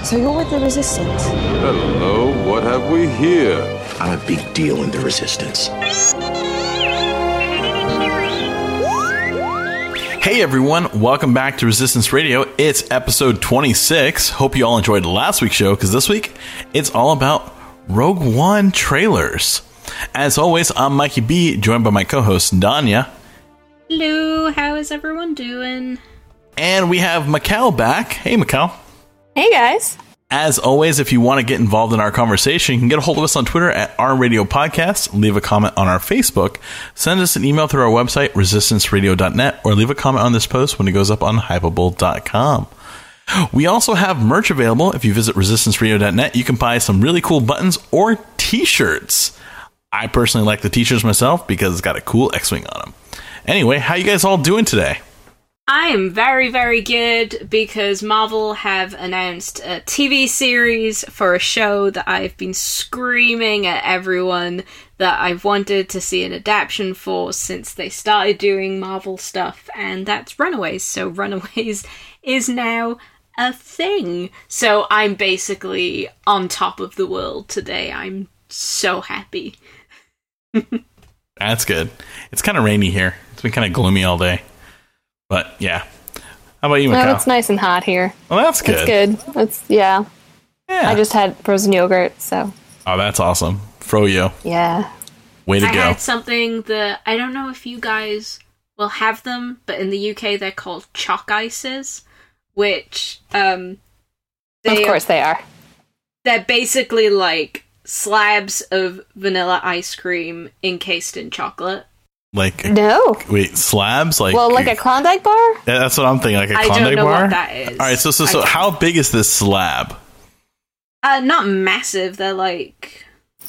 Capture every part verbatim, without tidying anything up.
So you're with the Resistance? Hello, what have we here? I'm a big deal in the Resistance. Hey everyone, welcome back to Resistance Radio. It's episode twenty-six. Hope you all enjoyed last week's show, because this week it's all about Rogue One trailers. As always, I'm Mikey B, joined by my co-host Danya. Hello, how is everyone doing? And we have Mikkel back. Hey Mikkel. Hey guys. As always, if you want to get involved in our conversation, you can get a hold of us on Twitter at R Radio Podcast, leave a comment on our Facebook, send us an email through our website, resistance radio dot net, or leave a comment on this post when it goes up on hypable dot com. We also have merch available. If you visit resistance radio dot net, you can buy some really cool buttons or t-shirts. I personally like the t-shirts myself because it's got a cool X-Wing on them. Anyway, how you guys all doing today? I am very, very good because Marvel have announced a T V series for a show that I've been screaming at everyone that I've wanted to see an adaptation for since they started doing Marvel stuff, and that's Runaways. So Runaways is now a thing. So I'm basically on top of the world today. I'm so happy. That's good. It's kind of rainy here. It's been kind of gloomy all day. But, yeah. How about you, Mikkel? No, it's nice and hot here. Well, that's good. It's good. It's, yeah. Yeah. I just had frozen yogurt, so. Oh, that's awesome. Froyo. Yeah. Way to I go. had something that, I don't know if you guys will have them, but in the U K they're called chalk ices, which, um... They, of course they are. They're basically like slabs of vanilla ice cream encased in chocolate. Like, no. Wait, slabs? Like, well, like a Klondike bar? Yeah, that's what I'm thinking, like a I Klondike don't know bar? what that is. Alright, so, so, so how big is this slab? Uh, not massive, they're like...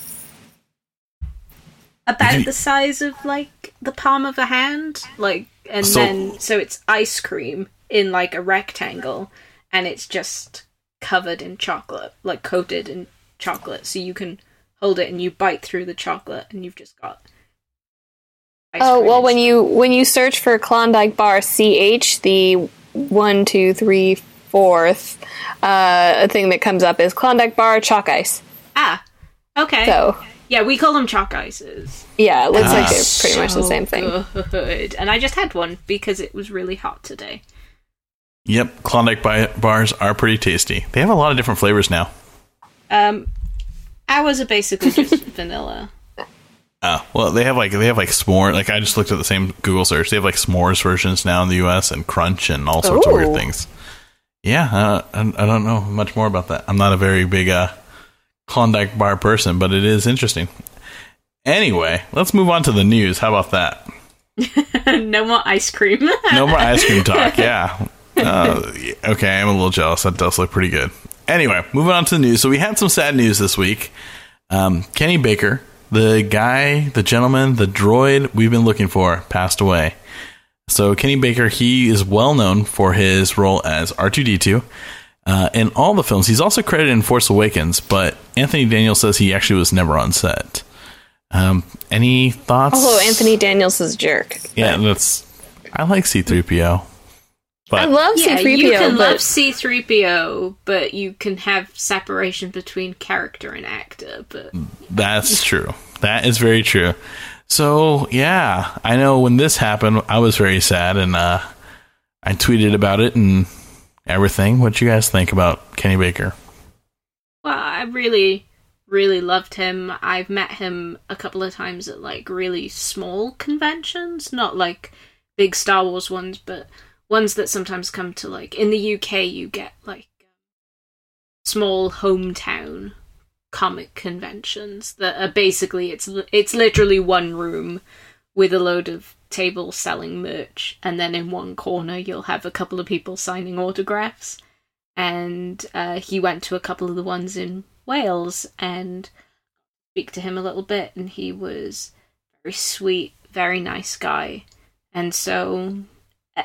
about You- the size of, like, the palm of a hand. Like, and So- then, so it's ice cream in, like, a rectangle, and it's just covered in chocolate, like, coated in chocolate, so you can hold it and you bite through the chocolate, and you've just got... ice Oh, cream well, when inside. you when you search for Klondike Bar C H, the one, two, three, fourth uh, thing that comes up is Klondike Bar Chalk Ice. Ah, okay. So, Yeah, we call them chalk ices. yeah, it looks Ah. like they're pretty much the same thing. Good. And I just had one because it was really hot today. Yep, Klondike bi- bars are pretty tasty. They have a lot of different flavors now. Um, ours are basically just vanilla. Oh, well, they have like they have like s'more. Like I just looked at the same Google search. They have like s'mores versions now in the U S and crunch and all sorts Ooh. of weird things. Yeah, uh, I, I don't know much more about that. I'm not a very big uh, Klondike bar person, but it is interesting. Anyway, let's move on to the news. How about that? No more ice cream. No more ice cream talk. Yeah. Uh, okay, I'm a little jealous. That does look pretty good. Anyway, moving on to the news. So we had some sad news this week. Um, Kenny Baker, the guy, the gentleman, the droid we've been looking for, passed away. So Kenny Baker, he is well known for his role as R two D two uh, in all the films. He's also credited in Force Awakens, but Anthony Daniels says he actually was never on set. Um, any thoughts? Although Anthony Daniels is a jerk. Yeah, that's. I like C three P O. But I love Yeah, C three P O, you can but love C three P O, but you can have separation between character and actor. But that's true. That is very true. So, yeah, I know when this happened, I was very sad, and uh, I tweeted about it and everything. What do you guys think about Kenny Baker? well, I really, really loved him. I've met him a couple of times at like really small conventions, not like big Star Wars ones, but ones that sometimes come to like in the U K. You get like small hometown comic conventions that are basically it's it's literally one room with a load of tables selling merch, and then in one corner you'll have a couple of people signing autographs. And uh, he went to a couple of the ones in Wales and speak to him a little bit, and he was very sweet, very nice guy. And so uh,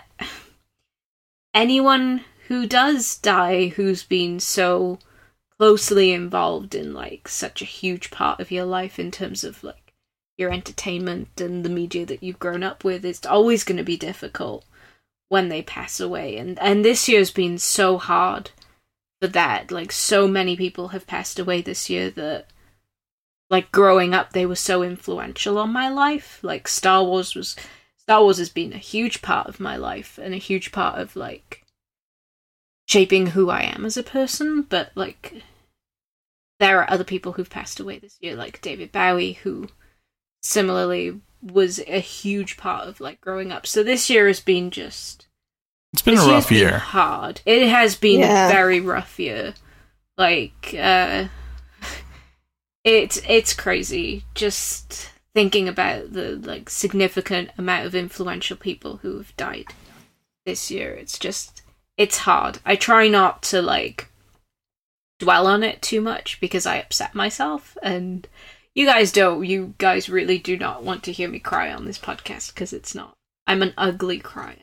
anyone who does die who's been so closely involved in like such a huge part of your life in terms of like your entertainment and the media that you've grown up with, it's always going to be difficult when they pass away. And and this year's been so hard for that. Like, so many people have passed away this year that, like, growing up, they were so influential on my life. Like, Star Wars was... Star Wars has been a huge part of my life and a huge part of, like, shaping who I am as a person. But, like, there are other people who've passed away this year, like David Bowie, who similarly was a huge part of, like, growing up. So this year has been just... It's been a rough year. Hard. It has been Yeah. a very rough year. Like, uh... It's it's crazy just thinking about the like significant amount of influential people who have died this year. It's just it's hard. I try not to like dwell on it too much because I upset myself, and you guys don't. You guys really do not want to hear me cry on this podcast because it's not. I'm an ugly crier.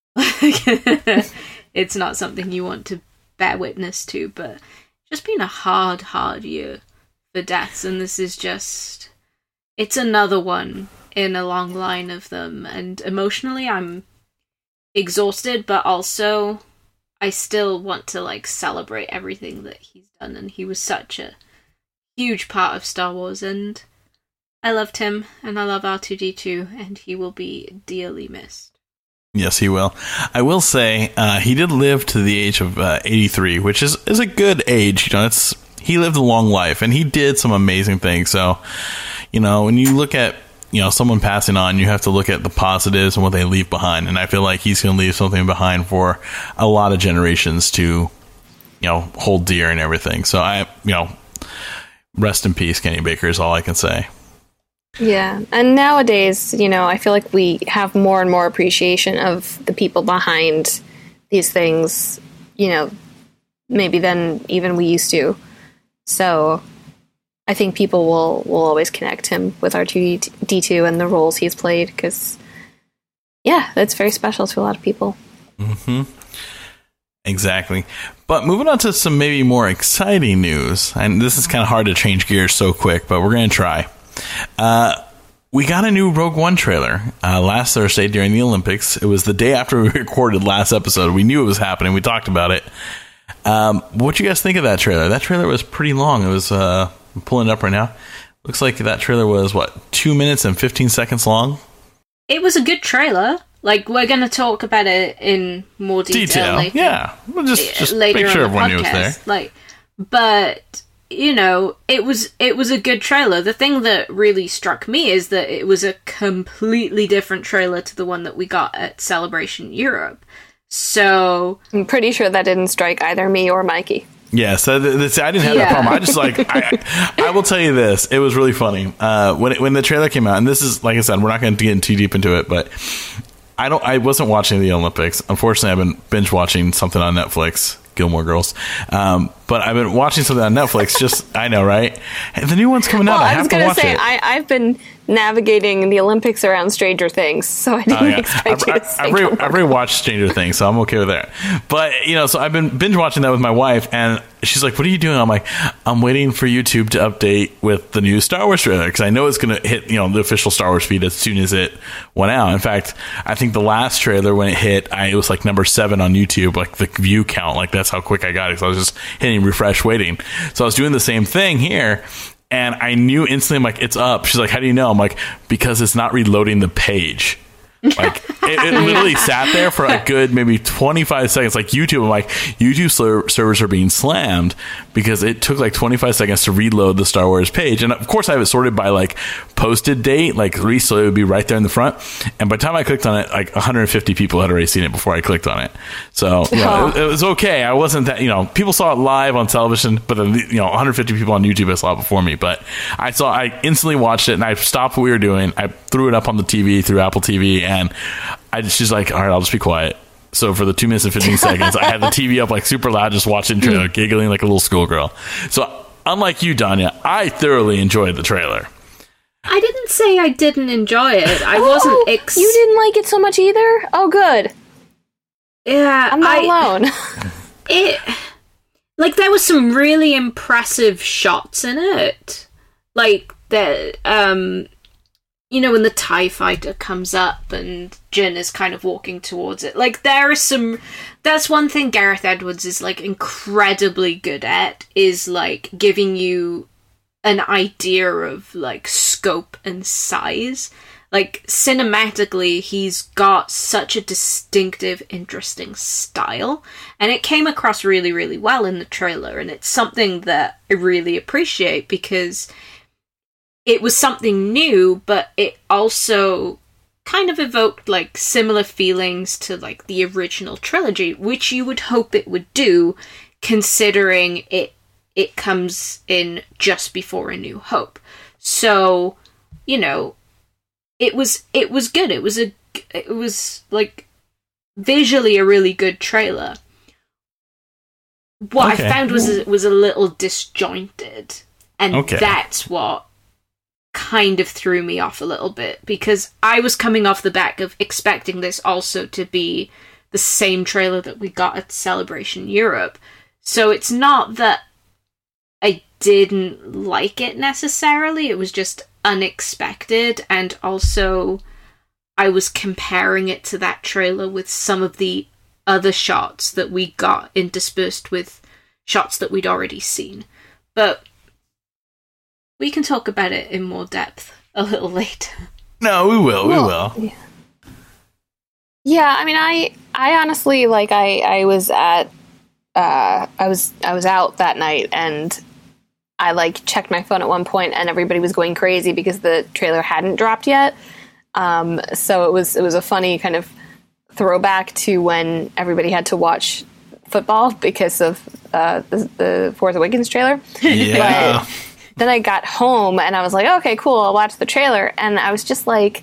It's not something you want to bear witness to, but it's just been a hard, hard year for deaths, and this is just it's another one in a long line of them, and emotionally I'm exhausted, but also I still want to like celebrate everything that he's done, and he was such a huge part of Star Wars, and I loved him, and I love R two D two, and he will be dearly missed. Yes, he will. I will say uh, he did live to the age of uh, eighty-three, which is, is a good age. You know, it's he lived a long life, and he did some amazing things. So, you know, when you look at, you know, someone passing on, you have to look at the positives and what they leave behind. And I feel like he's going to leave something behind for a lot of generations to, you know, hold dear and everything. So I, you know, rest in peace, Kenny Baker is all I can say. Yeah, and nowadays, you know, I feel like we have more and more appreciation of the people behind these things, you know, maybe than even we used to. So I think people will, will always connect him with R two D two and the roles he's played because, yeah, that's very special to a lot of people. Mm-hmm. Exactly. But moving on to some maybe more exciting news, and this is kind of hard to change gears so quick, but we're going to try. Uh, we got a new Rogue One trailer uh, last Thursday during the Olympics. It was the day after we recorded last episode. We knew it was happening. We talked about it. Um, what you guys think of that trailer? That trailer was pretty long. It was, uh, I'm pulling it up right now. Looks like that trailer was, what, two minutes and fifteen seconds long? It was a good trailer. Like, we're going to talk about it in more detail, Detail, later. yeah. We'll just, just later make sure on the everyone knew it was there. podcast. Like, but... You know, it was it was a good trailer. The thing that really struck me is that it was a completely different trailer to the one that we got at Celebration Europe. So I'm pretty sure that didn't strike either me or Mikey. Yeah, so th- th- I didn't have Yeah. that problem. I just like I, I will tell you this: it was really funny uh, when it, when the trailer came out. And this is, like I said, we're not going to get too deep into it, but I don't. I wasn't watching the Olympics. Unfortunately, I've been binge watching something on Netflix. Gilmore Girls. Um, but I've been watching something on Netflix. Just, I know, right? The new one's coming out. Well, I I have was to going to watch say, it. I, I've been navigating the Olympics around Stranger Things, so I didn't Oh, yeah. expect I've, you to I've, say I've, re- Gilmore I've rewatched Stranger Things, so I'm okay with that. But, you know, so I've been binge watching that with my wife, and she's like, what are you doing? I'm like, I'm waiting for YouTube to update with the new Star Wars trailer, because I know it's going to hit, you know, the official Star Wars feed as soon as it went out. In fact, I think the last trailer, when it hit, I, it was like number seven on YouTube, like the view count. Like, that's how quick I got it, because I was just hitting refresh, waiting. So I was doing the same thing here. And I knew instantly, I'm like, it's up. She's like, how do you know? I'm like, because it's not reloading the page. Like, it, it literally sat there for a good maybe twenty-five seconds. Like YouTube, I'm like, YouTube ser- servers are being slammed because it took like twenty-five seconds to reload the Star Wars page. And of course, I have it sorted by like posted date, like release, so it would be right there in the front. And by the time I clicked on it, like one hundred fifty people had already seen it before I clicked on it. So, you know, it, it was okay. I wasn't that, you know, people saw it live on television, but then, you know, one hundred fifty people on YouTube saw it before me. But I saw, I instantly watched it, and I stopped what we were doing. I threw it up on the T V through Apple T V, and I just, she's like, all right, I'll just be quiet. So for the two minutes and fifteen seconds, I had the T V up like super loud, just watching the trailer, giggling like a little schoolgirl. So unlike you, Danya, I thoroughly enjoyed the trailer. I didn't say I didn't enjoy it. I Oh, wasn't. Ex- you didn't like it so much either? Oh, good. Yeah, I'm not I, alone. It like there was some really impressive shots in it. Like the um, you know, when the TIE fighter comes up and Jyn is kind of walking towards it. Like, there are some... That's one thing Gareth Edwards is, like, incredibly good at, is, like, giving you an idea of, like, scope and size. Like, cinematically, he's got such a distinctive, interesting style. And it came across really, really well in the trailer. And it's something that I really appreciate because... it was something new, but it also kind of evoked, like, similar feelings to, like, the original trilogy, which you would hope it would do, considering it it comes in just before A New Hope. So, you know, it was it was good. It was a it was like visually a really good trailer. What okay. I found was it was a little disjointed, and okay. that's what kind of threw me off a little bit, because I was coming off the back of expecting this also to be the same trailer that we got at Celebration Europe. So it's not that I didn't like it necessarily, it was just unexpected, and also I was comparing it to that trailer with some of the other shots that we got interspersed with shots that we'd already seen. But we can talk about it in more depth a little later. No, we will. Well, we will. Yeah. yeah, I mean, I, I honestly like. I, I was at, uh, I was, I was out that night, and I like checked my phone at one point, and everybody was going crazy because the trailer hadn't dropped yet. Um, so it was, it was a funny kind of throwback to when everybody had to watch football because of uh, the, the Force Awakens trailer. Yeah. But, then I got home and I was like, okay, cool, I'll watch the trailer. And I was just like,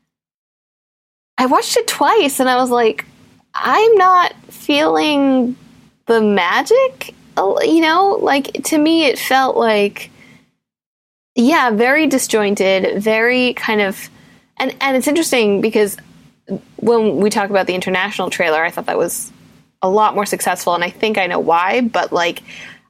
I watched it twice and I was like, I'm not feeling the magic, you know? Like, to me, it felt like, yeah, very disjointed, very kind of, and, and it's interesting because when we talk about the international trailer, I thought that was a lot more successful, and I think I know why, but like,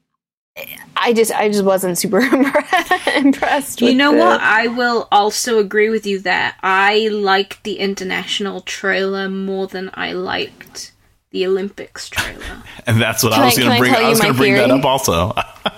I just I just wasn't super impressed with You know the... what? I will also agree with you there. I liked the international trailer more than I liked the Olympics trailer. And that's what can I was going to bring I was going to bring that up also.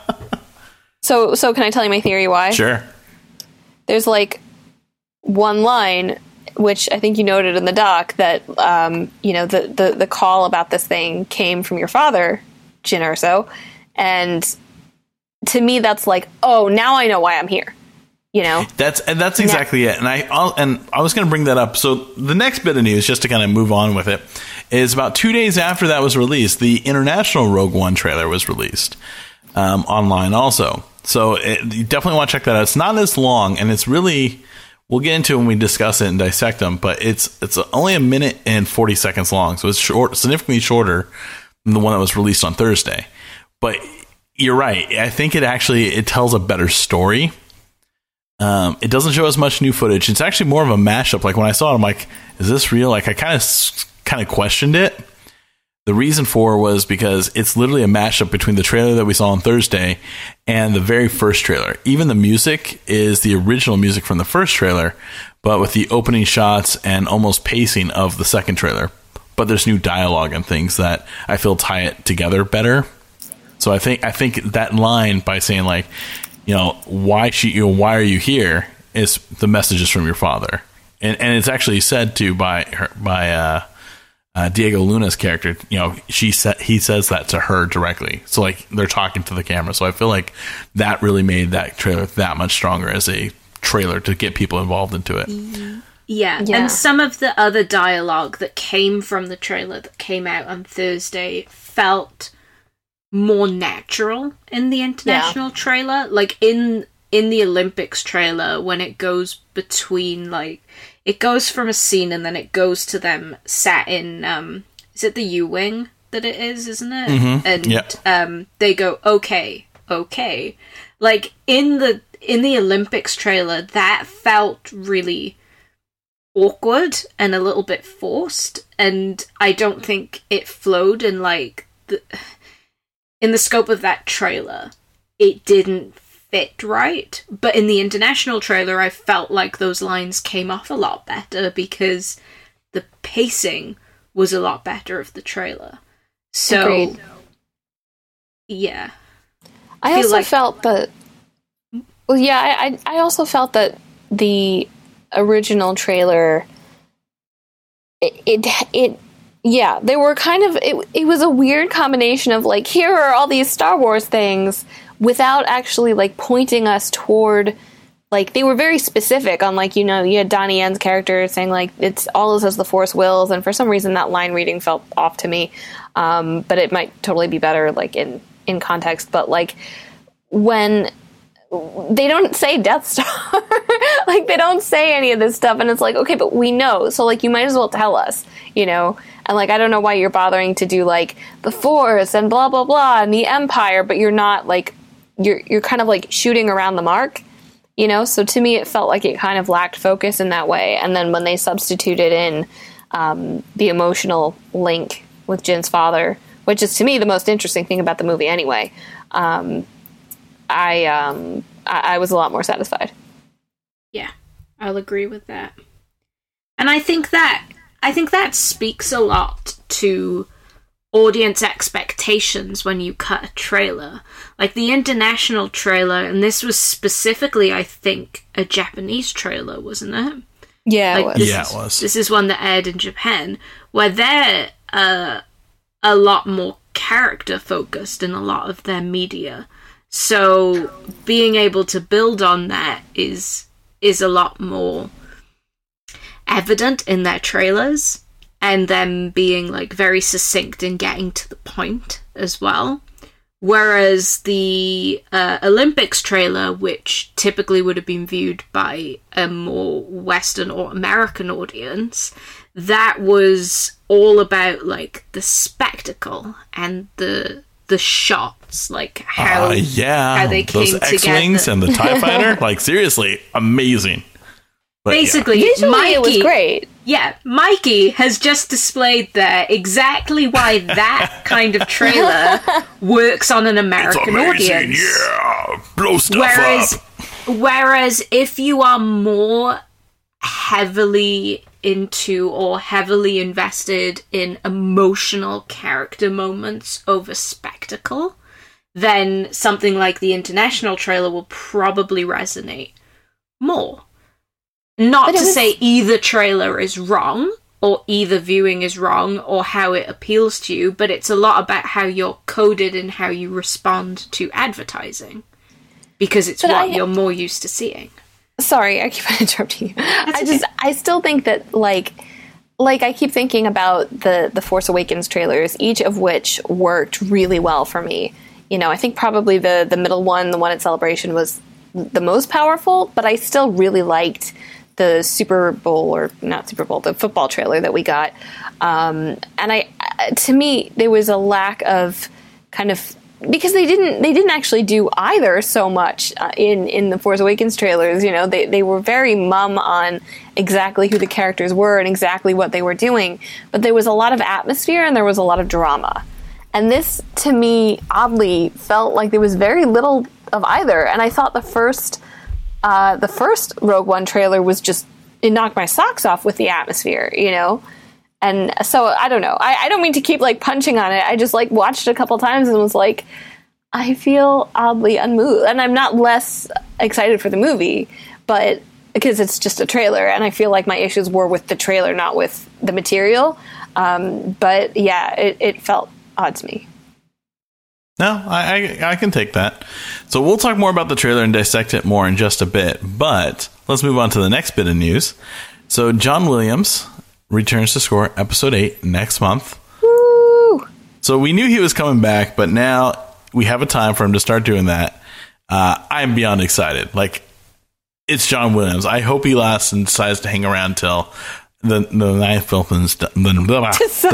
so so can I tell you my theory why? Sure. There's like one line which I think you noted in the doc that um, you know, the, the the call about this thing came from your father, Jyn Erso, and to me, that's like, oh, now I know why I'm here. You know, that's and that's exactly yeah. it. And I I'll, and I was going to bring that up. So the next bit of news, just to kind of move on with it, is about two days after that was released, the international Rogue One trailer was released um, online also. So it, you definitely want to check that out. It's not as long, and it's really, we'll get into it when we discuss it and dissect them. But it's it's only a minute and forty seconds long, so it's short, significantly shorter than the one that was released on Thursday. But you're right. I think it actually it tells a better story. Um, it doesn't show as much new footage. It's actually more of a mashup. Like when I saw it, I'm like, "Is this real?" Like I kind of kind of questioned it. The reason for was because it's literally a mashup between the trailer that we saw on Thursday and the very first trailer. Even the music is the original music from the first trailer, but with the opening shots and almost pacing of the second trailer. But there's new dialogue and things that I feel tie it together better. So I think I think that line by saying like, you know, why she, you know, why are you here? Is the messages from your father, and and it's actually said to by her by uh, uh, Diego Luna's character. You know, she said he says that to her directly. So like they're talking to the camera. So I feel like that really made that trailer that much stronger as a trailer to get people involved into it. Yeah, yeah. And some of the other dialogue that came from the trailer that came out on Thursday felt more natural in the international yeah. trailer. Like in in the Olympics trailer, when it goes between, like, it goes from a scene and then it goes to them sat in, um, is it the U-Wing that it is, isn't it? Mm-hmm. And yep. um, they go, okay, okay. Like, in the in the Olympics trailer, that felt really awkward and a little bit forced, and I don't think it flowed in, like, the... in the scope of that trailer, it didn't fit right. But in the international trailer, I felt like those lines came off a lot better because the pacing was a lot better of the trailer. So, Agreed. yeah. I Feel also like- felt that. Well, yeah, I, I I also felt that the original trailer. It, it it yeah, they were kind of it. It was a weird combination of like, here are all these Star Wars things without actually like pointing us toward. Like, they were very specific on, like, you know, you had Donnie Yen's character saying, like, it's all is as the Force wills, and for some reason that line reading felt off to me. Um, but it might totally be better, like, in, in context. But, like, when they don't say Death Star, like, they don't say any of this stuff, and it's like, okay, but we know, so, like, you might as well tell us, you know? And, like, I don't know why you're bothering to do, like, the Force and blah, blah, blah, and the Empire, but you're not, like, you're you're kind of, like, shooting around the mark. You know, so to me, it felt like it kind of lacked focus in that way. And then when they substituted in um, the emotional link with Jin's father, which is to me the most interesting thing about the movie anyway, um, I, um, I I was a lot more satisfied. Yeah, I'll agree with that. And I think that I think that speaks a lot to audience expectations when you cut a trailer. Like the international trailer, and this was specifically, I think, a Japanese trailer, wasn't it? Yeah, Like, it was. this Yeah, is- it was. This is one that aired in Japan, where they're uh, a lot more character focused in a lot of their media. So being able to build on that is is a lot more evident in their trailers, and them being like very succinct in getting to the point as well. Whereas the uh, Olympics trailer, which typically would have been viewed by a more Western or American audience, that was all about like the spectacle and the the shots, like how uh, yeah, how they those came X-wings together. and the TIE fighter, like seriously, amazing. But, yeah. Basically, Visually, Mikey, it was great. Yeah, Mikey has just displayed there exactly why that kind of trailer works on an It's American amazing, audience. yeah, blow stuff Whereas, up. whereas if you are more heavily into or heavily invested in emotional character moments over spectacle, then something like the international trailer will probably resonate more. Not But it to was- say either trailer is wrong, or either viewing is wrong, or how it appeals to you, but it's a lot about how you're coded and how you respond to advertising. Because it's But what I- you're more used to seeing. Sorry, I keep interrupting you. I okay. just, I still think that, like, like I keep thinking about the the Force Awakens trailers, each of which worked really well for me. You know, I think probably the the middle one, the one at Celebration, was the most powerful, but I still really liked the Super Bowl, or not Super Bowl, the football trailer that we got. Um, and I, to me, there was a lack of kind of, because they didn't they didn't actually do either so much uh, in in the Force Awakens trailers. You know, they they were very mum on exactly who the characters were and exactly what they were doing, but there was a lot of atmosphere and there was a lot of drama. And this, to me, oddly felt like there was very little of either. And I thought the first uh, the first Rogue One trailer was just, it knocked my socks off with the atmosphere, you know. And so, I don't know. I, I don't mean to keep, like, punching on it. I just, like, watched it a couple times and was like, I feel oddly unmoved. And I'm not less excited for the movie, but because it's just a trailer. And I feel like my issues were with the trailer, not with the material. Um, but, yeah, it, it felt odd to me. No, I, I I can take that. So we'll talk more about the trailer and dissect it more in just a bit. But let's move on to the next bit of news. So John Williams returns to score episode eight next month. Woo! So we knew he was coming back, but now we have a time for him to start doing that. Uh, I'm beyond excited. Like, it's John Williams. I hope he lasts and decides to hang around till the the ninth film is done. The, the,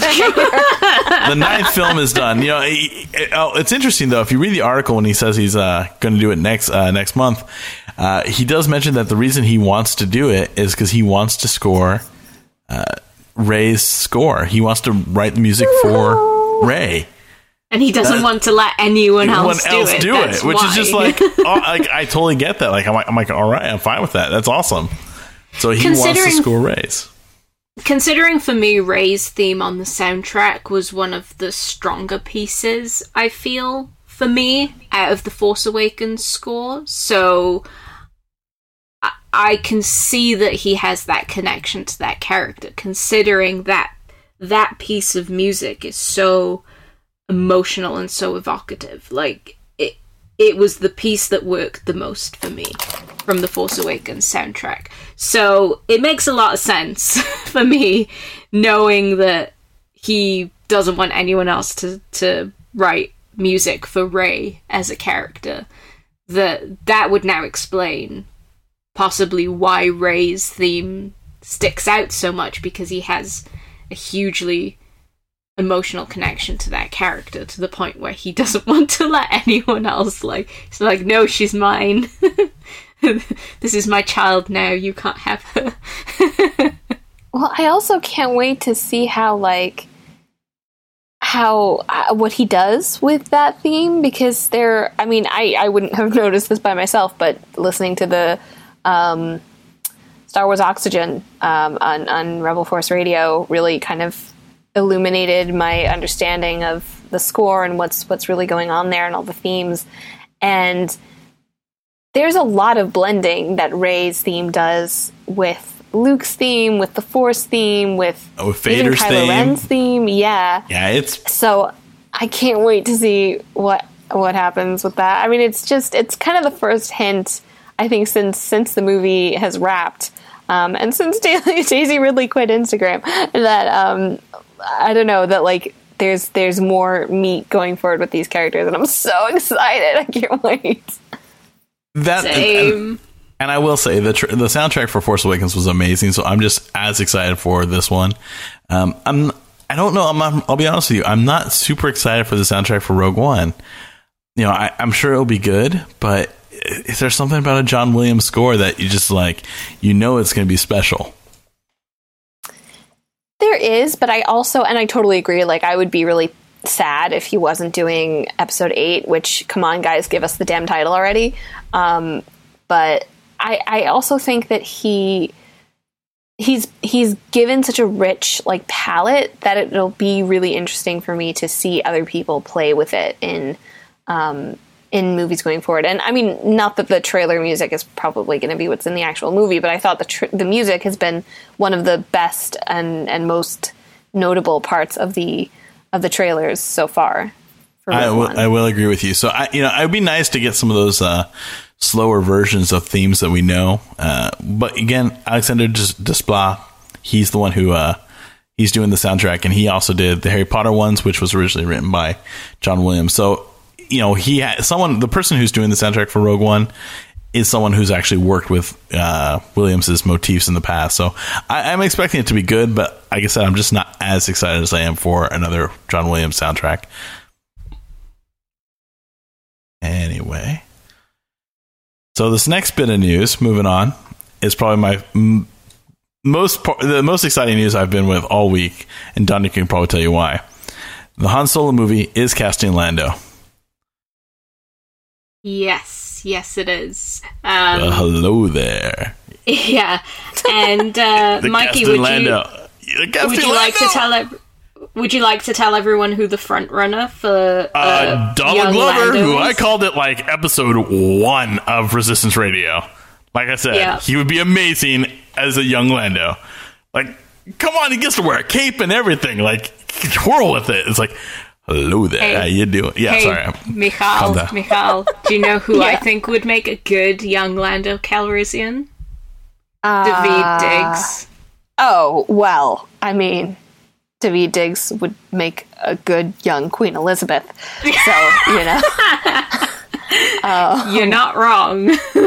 the, the ninth film is done. You know, he, it, oh, it's interesting though. If you read the article when he says he's uh, going to do it next uh, next month, uh, he does mention that the reason he wants to do it is because he wants to score uh, Rey's score. He wants to write the music for Rey. And he doesn't That- want to let anyone else Anyone do else it. do That's it, which why. is just like, oh, like I totally get that. Like I'm, like, I'm like, all right, I'm fine with that. That's awesome. So he wants to Considering- score Rey's. Considering for me, Rey's theme on the soundtrack was one of the stronger pieces, I feel, for me, out of the Force Awakens score. So I, I can see that he has that connection to that character, considering that that piece of music is so emotional and so evocative. Like, it, it was the piece that worked the most for me from the Force Awakens soundtrack. So it makes a lot of sense for me, knowing that he doesn't want anyone else to, to write music for Rey as a character. That that would now explain possibly why Rey's theme sticks out so much, because he has a hugely emotional connection to that character, to the point where he doesn't want to let anyone else, like, he's like, no, she's mine. This is my child now, you can't have her. Well, I also can't wait to see how, like, how, uh, what he does with that theme, because there, I mean, I, I wouldn't have noticed this by myself, but listening to the um, Star Wars Oxygen um, on, on Rebel Force Radio really kind of illuminated my understanding of the score and what's what's really going on there and all the themes. And there's a lot of blending that Rey's theme does with Luke's theme, with the Force theme, with, Oh, with even Vader's Kylo theme. Ren's theme. Yeah. Yeah, it's So I can't wait to see what what happens with that. I mean, it's just it's kind of the first hint, I think, since since the movie has wrapped, um, and since Daisy Ridley quit Instagram, that um, I don't know, that like there's there's more meat going forward with these characters, and I'm so excited. I can't wait. that. Same. And, and I will say the tr- the soundtrack for Force Awakens was amazing, so I'm just as excited for this one. Um, I'm I don't know. I'm not, I'll be honest with you. I'm not super excited for the soundtrack for Rogue One. You know, I, I'm sure it'll be good, but is there something about a John Williams score that you just like, you know, it's going to be special? There is, but I also, and I totally agree, like, I would be really sad if he wasn't doing episode eight, which, come on, guys, give us the damn title already. Um, but I, I also think that he, he's, he's given such a rich, like, palette that it'll be really interesting for me to see other people play with it in, um, in movies going forward. And I mean, not that the trailer music is probably going to be what's in the actual movie, but I thought the tr- the music has been one of the best and, and most notable parts of the of the trailers so far. For I Rogue will, One. I will agree with you. So I, you know, it'd be nice to get some of those uh, slower versions of themes that we know. Uh, but again, Alexander Desplat, he's the one who uh, he's doing the soundtrack, and he also did the Harry Potter ones, which was originally written by John Williams. So, you know, he had someone, the person who's doing the soundtrack for Rogue One is someone who's actually worked with uh, Williams's motifs in the past. So I, I'm expecting it to be good, but like I said, I'm just not as excited as I am for another John Williams soundtrack. Anyway, so this next bit of news, moving on, is probably my m- most the most exciting news I've been with all week, and Donnie can probably tell you why. The Han Solo movie is casting Lando. Yes, yes, it is. Uh, Um, hello there, yeah, and uh, the Mikey, casting would Lando. you The casting would you like to Lando! tell ev- would you like to tell everyone who the front runner for uh, Uh, Donald young Glover, Lando who is? I called it like episode one of Resistance Radio. Like I said, Yeah. he would be amazing as a young Lando. Like, come on, he gets to wear a cape and everything. Like, twirl with it. It's like, hello there, Hey. how you doing? Yeah, Hey, sorry. Michal, Calm down. Michal, do you know who I Yeah. think would make a good young Lando Calrissian? Uh, Daveed Diggs. Oh, well, I mean, Daveed Diggs would make a good young Queen Elizabeth. So, you know. You're not wrong.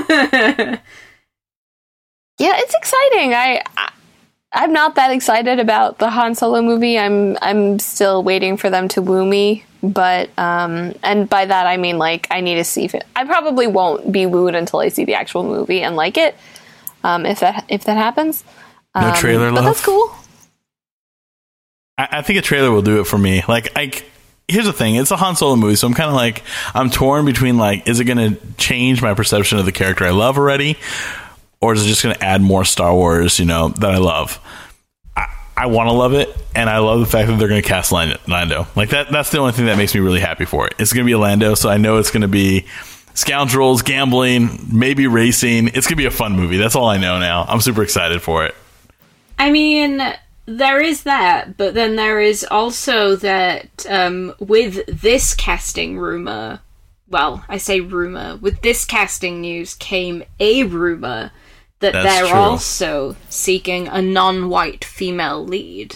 Yeah, it's exciting. I, I I'm not that excited about the Han Solo movie. I'm I'm still waiting for them to woo me, but um, and by that I mean like I need to see if it. I probably won't be wooed until I see the actual movie and like it. Um, if that if that happens. No Um, trailer but love? that's cool. I, I think a trailer will do it for me. Like, I, here's the thing. It's a Han Solo movie, so I'm kind of like, I'm torn between, like, is it going to change my perception of the character I love already? Or is it just going to add more Star Wars, you know, that I love? I, I want to love it, and I love the fact that they're going to cast Lando. Like, that. that's the only thing that makes me really happy for it. It's going to be a Lando, so I know it's going to be scoundrels, gambling, maybe racing. It's going to be a fun movie. That's all I know now. I'm super excited for it. I mean, there is that, but then there is also that um, with this casting rumor, well, I say rumor, with this casting news came a rumor that That's they're true. also seeking a non-white female lead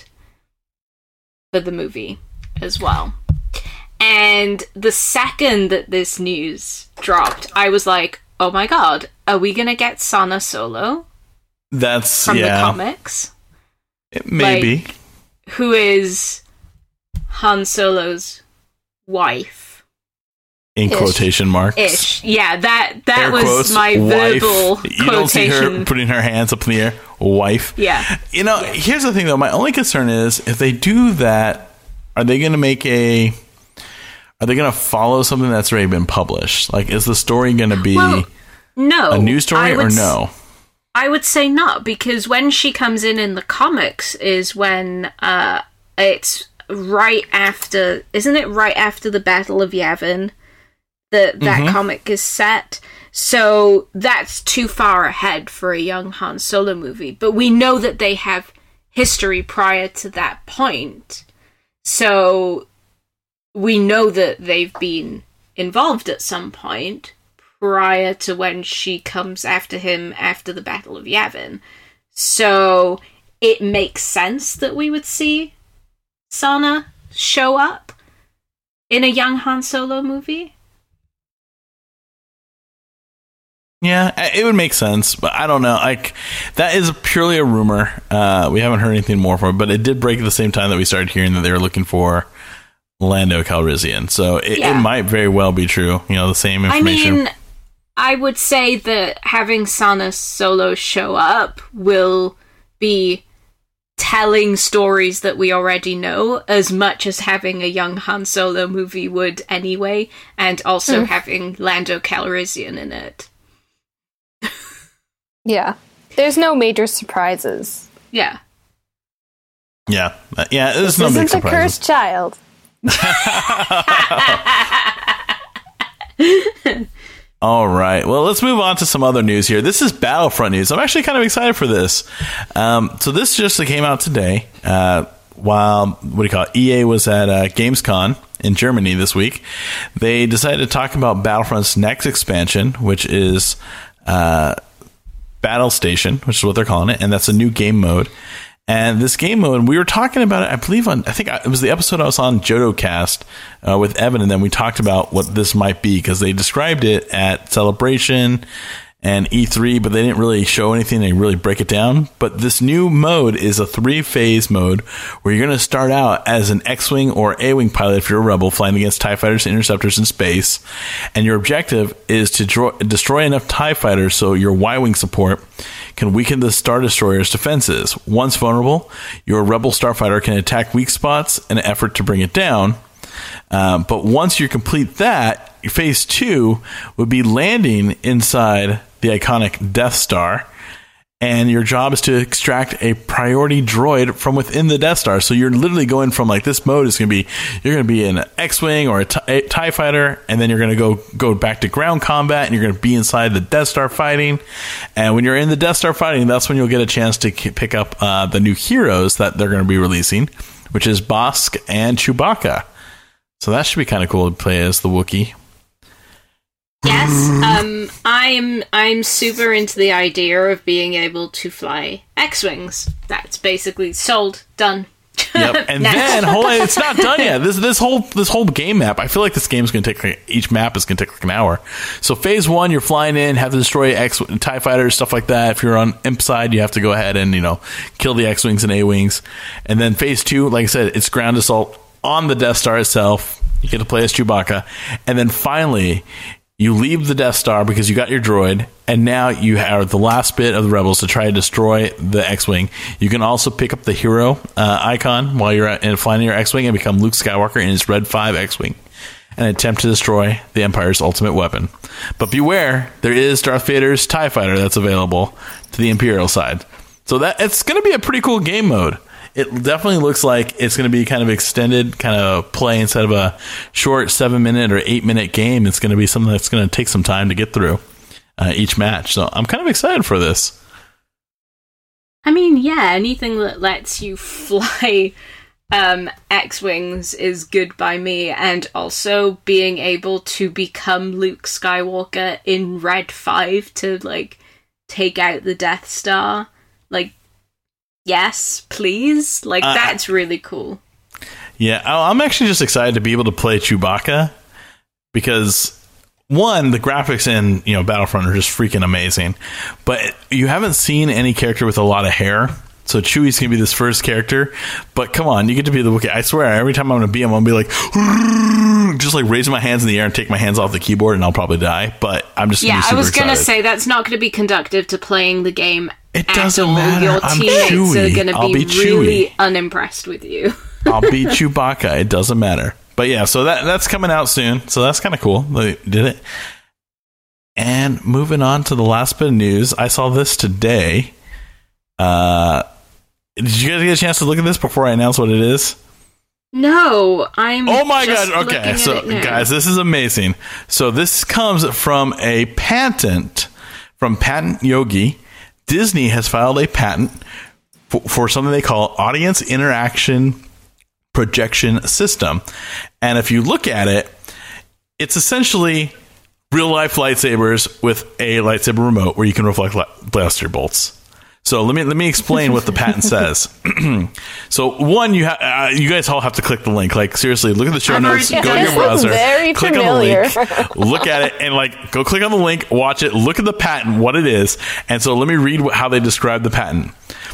for the movie as well. And the second that this news dropped, I was like, oh my god, are we going to get Sana Solo That's, from yeah. the comics? It may be. Like, who is Han Solo's wife? In Ish. quotation marks. Ish. Yeah, that that Air was quotes, my wife. verbal You don't see her quotation. putting her hands up in the air. Wife. Yeah. You know, here's the thing, though. My only concern is, if they do that, are they going to make a... Are they going to follow something that's already been published? Like, is the story going to be Well, no. a new story I would or s- no? I would say not, because when she comes in in the comics is when uh, it's right after... Isn't it right after the Battle of Yavin that that Mhm. comic is set? So that's too far ahead for a young Han Solo movie. But we know that they have history prior to that point. So we know that they've been involved at some point prior to when she comes after him after the Battle of Yavin. So it makes sense that we would see Sana show up in a young Han Solo movie. Yeah, it would make sense, but I don't know. Like, that is purely a rumor. Uh, we haven't heard anything more from it, but it did break at the same time that we started hearing that they were looking for Lando Calrissian. So it, Yeah. it might very well be true. You know, the same I information. mean, I would say that having Sana Solo show up will be telling stories that we already know as much as having a young Han Solo movie would anyway, and also Mm. having Lando Calrissian in it. Yeah. There's no major surprises. Yeah. yeah, Uh, yeah. There's This no isn't big the surprises. cursed child. All right. Well, let's move on to some other news here. This is Battlefront news. I'm actually kind of excited for this. Um, so this just came out today. Uh, while what do you call it? E A was at uh, Gamescom in Germany this week. They decided to talk about Battlefront's next expansion, which is uh, Battle Station, which is what they're calling it, and that's a new game mode. And this game mode, we were talking about it, I believe, on, I think it was the episode I was on, JodoCast, uh, with Evan, and then we talked about what this might be, because they described it at Celebration and E three, but they didn't really show anything, they really break it down. But this new mode is a three-phase mode, where you're going to start out as an X-Wing or A-Wing pilot if you're a rebel, flying against TIE fighters and interceptors in space, and your objective is to dro- destroy enough TIE fighters so your Y-Wing support can weaken the Star Destroyer's defenses. Once vulnerable, your rebel starfighter can attack weak spots in an effort to bring it down. Um, but once you complete that, phase two would be landing inside the iconic Death Star, and your job is to extract a priority droid from within the Death Star. So you're literally going from, like, this mode is going to be, you're going to be an X-Wing or a TIE, a TIE fighter, and then you're going to go go back to ground combat, and you're going to be inside the Death Star fighting. And when you're in the Death Star fighting, that's when you'll get a chance to k- pick up uh, the new heroes that they're going to be releasing, which is Bossk and Chewbacca. So that should be kind of cool to play as the Wookiee. Yes, um, I'm I'm super into the idea of being able to fly X-Wings. That's basically sold, done. Yep. And Next. then hold on, it's not done yet. This this whole this whole game map. I feel like this game's going to take like, each map is going to take like an hour. So phase one, you're flying in, have to destroy X TIE fighters, stuff like that. If you're on Imp side, you have to go ahead and, you know, kill the X-Wings and A-Wings. And then phase two, like I said, it's ground assault on the Death Star itself. You get to play as Chewbacca. And then finally, You leave the Death Star because you got your droid, and now you are the last bit of the Rebels to try to destroy the X-Wing. You can also pick up the hero uh, icon while you're at, flying your X-Wing and become Luke Skywalker in his Red five X-Wing and attempt to destroy the Empire's ultimate weapon. But beware, there is Darth Vader's TIE Fighter that's available to the Imperial side. So that it's going to be a pretty cool game mode. It definitely looks like it's going to be kind of extended kind of play instead of a short seven minute or eight minute game. It's going to be something that's going to take some time to get through uh, each match. So I'm kind of excited for this. I mean, yeah, anything that lets you fly um, X-Wings is good by me. And also being able to become Luke Skywalker in Red five to, like, take out the Death Star. Like, yes, please. Like, uh, that's really cool. Yeah, I'm actually just excited to be able to play Chewbacca because, one, the graphics in, you know, Battlefront are just freaking amazing. But you haven't seen any character with a lot of hair. So Chewie's going to be this first character. But come on, you get to be the Wookiee. I swear, every time I'm going to be him, I'm going to be like, just like raising my hands in the air and take my hands off the keyboard and I'll probably die. But I'm just yeah, gonna be super I was going to excited. say that's not going to be conductive to playing the game. It doesn't all. matter. Your I'm teammates Chewie. are going to I'll be, be really Chewie. unimpressed with you. I'll be Chewbacca. It doesn't matter. But yeah, so that that's coming out soon. So that's kind of cool. They did it. And moving on to the last bit of news, I saw this today. Uh, did you guys get a chance to look at this before I announce what it is? No, I'm. Oh my just god! Okay, looking so at it now. guys, this is amazing. So this comes from a patent from Patent Yogi. Disney has filed a patent for, for something they call audience interaction projection system, and if you look at it, it's essentially real life lightsabers with a lightsaber remote where you can reflect li- blaster bolts. So let me let me explain what the patent says. So one, you ha- uh, you guys all have to click the link. Like seriously, look at the show I've notes, already go to done your it. browser, Very click familiar. on the link, look at it, and like go click on the link, watch it, look at the patent, what it is. And so let me read what, how they describe the patent.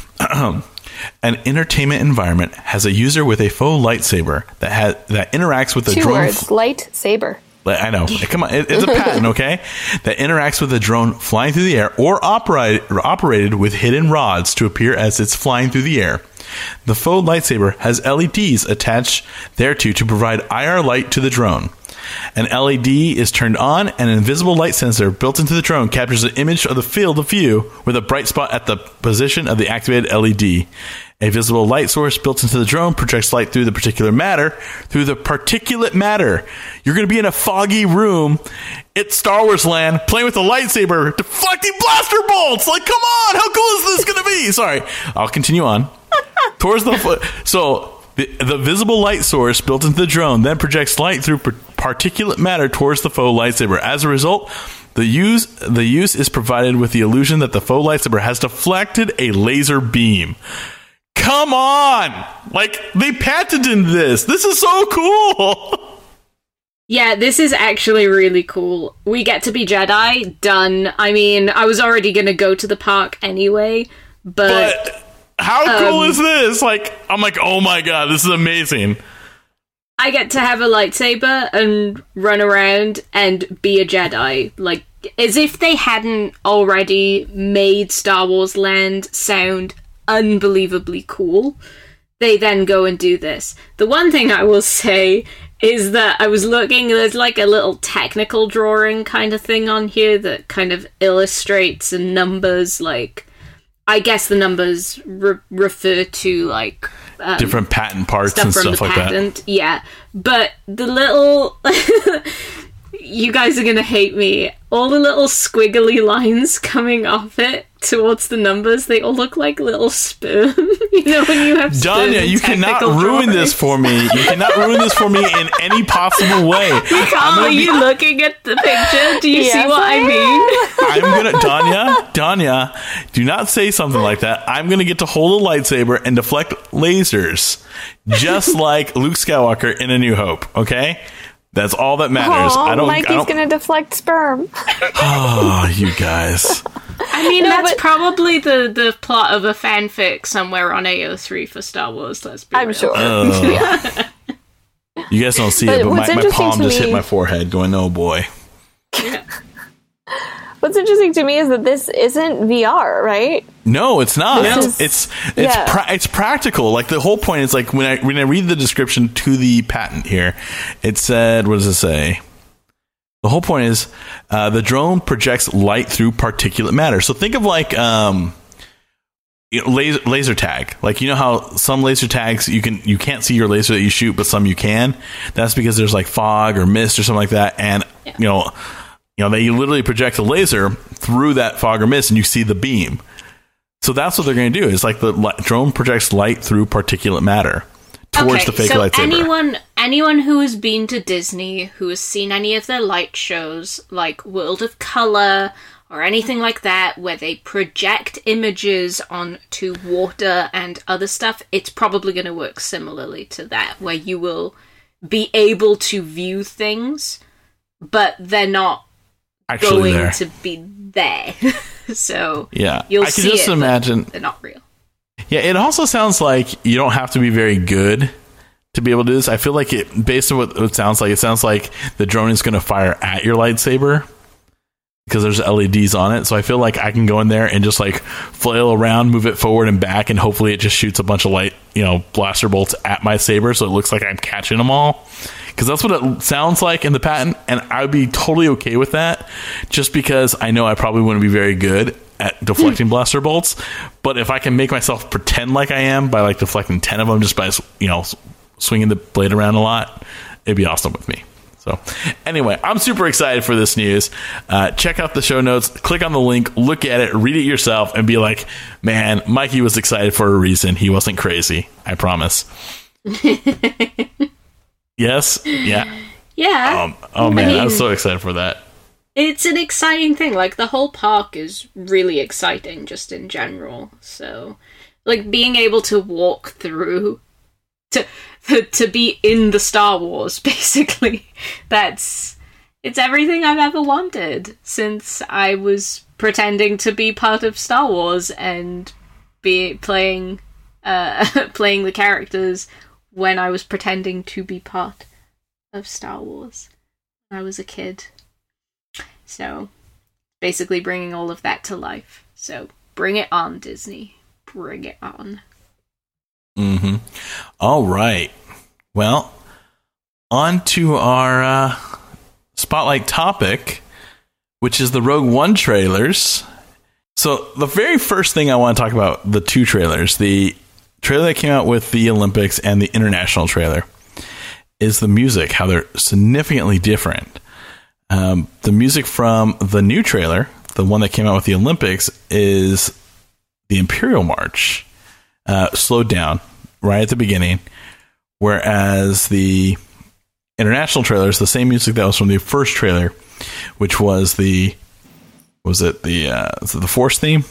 An entertainment environment has a user with a faux lightsaber that has that interacts with a Two drone. words, lightsaber. I know. Come on. It, it's a patent, okay? That interacts with a drone flying through the air or operate, or operated with hidden rods to appear as it's flying through the air. The faux lightsaber has L E Ds attached thereto to provide I R light to the drone. An L E D is turned on, and an invisible light sensor built into the drone captures an image of the field of view with a bright spot at the position of the activated L E D. A visible light source built into the drone projects light through the particular matter, through the particulate matter. You're going to be in a foggy room at Star Wars land playing with a lightsaber, deflecting blaster bolts. Like, come on, how cool is this going to be? Sorry, I'll continue on. Towards the so the, the visible light source built into the drone then projects light through particulate matter towards the faux lightsaber. As a result, the use the use is provided with the illusion that the faux lightsaber has deflected a laser beam. Come on! Like, they patented this. This is so cool! Yeah, this is actually really cool. We get to be Jedi. Done. I mean, I was already going to go to the park anyway, but... But how cool um, is this? Like, I'm like, oh my god, this is amazing. I get to have a lightsaber and run around and be a Jedi. Like, as if they hadn't already made Star Wars Land sound unbelievably cool. They then go and do this. The one thing I will say is that I was looking, there's like a little technical drawing kind of thing on here that kind of illustrates and numbers, like, I guess the numbers re- refer to like um, different patent parts stuff and from stuff the like patent. that. Yeah, but the little you guys are gonna hate me. All the little squiggly lines coming off it towards the numbers, they all look like little sperm. You know when you have sperm Danya, you cannot technical ruin drawings? this for me. You cannot ruin this for me in any possible way. I'm Are gonna you be- looking at the picture? Do you Yes, see what I, I mean? I'm gonna Danya, Danya, do not say something like that. I'm gonna get to hold a lightsaber and deflect lasers, just like Luke Skywalker in A New Hope. Okay, that's all that matters. Aw, I don't. Mikey's I don't gonna deflect sperm. oh, you guys. I mean, No, that's but- probably the, the plot of a fanfic somewhere on A O three for Star Wars, let's be I'm real. sure. You guys don't see But it, but what's my, my interesting palm to just hit me- my forehead, going, "Oh boy." Yeah. What's interesting to me is that this isn't V R, right? No, it's not. This It's is- it's it's, yeah. pra- it's practical. Like the whole point is like when I when I read the description to the patent here, it said, what does it say? The whole point is uh, the drone projects light through particulate matter. So think of like um, you know, laser laser tag. Like you know how some laser tags you can you can't see your laser that you shoot, but some you can. That's because there's like fog or mist or something like that, and Yeah. you know. You know, they literally project a laser through that fog or mist and you see the beam. So that's what they're going to do. It's like the li- drone projects light through particulate matter towards okay, the fake so lightsaber. anyone anyone who has been to Disney, who has seen any of their light shows, like World of Color or anything like that, where they project images onto water and other stuff, it's probably going to work similarly to that, where you will be able to view things, but they're not Actually going there. to be there. So Yeah. you'll I can see just it, but imagine. they're not real. Yeah, it also sounds like you don't have to be very good to be able to do this. I feel like it, based on what it sounds like, it sounds like the drone is going to fire at your lightsaber because there's L E Ds on it. So I feel like I can go in there and just like flail around, move it forward and back, and hopefully it just shoots a bunch of light, you know, blaster bolts at my saber, so it looks like I'm catching them all. Because that's what it sounds like in the patent, and I'd be totally okay with that, just because I know I probably wouldn't be very good at deflecting blaster bolts. But if I can make myself pretend like I am by like deflecting ten of them just by, you know, swinging the blade around a lot, it'd be awesome with me. So anyway, I'm super excited for this news. Uh, check out the show notes, click on the link, look at it, read it yourself, and be like, man, Mikey was excited for a reason. He wasn't crazy. I promise. Yes? Yeah. Yeah. Um, oh, man, mean- I'm so excited for that. It's an exciting thing. Like, the whole park is really exciting, just in general. So, like, being able to walk through, to to be in the Star Wars, basically, that's, it's everything I've ever wanted since I was pretending to be part of Star Wars and be playing, uh, playing the characters when I was pretending to be part of Star Wars when I was a kid. So, basically bringing all of that to life. So, bring it on, Disney. Bring it on. Mm-hmm. All right. Well, on to our uh, spotlight topic, which is the Rogue One trailers. So, the very first thing I want to talk about, the two trailers, the trailer that came out with the Olympics and the international trailer, is the music, how they're significantly different. Um, the music from the new trailer, the one that came out with the Olympics, is the Imperial March, uh, slowed down right at the beginning, whereas the international trailer is the same music that was from the first trailer, which was the, was it the, uh, is it the Force theme?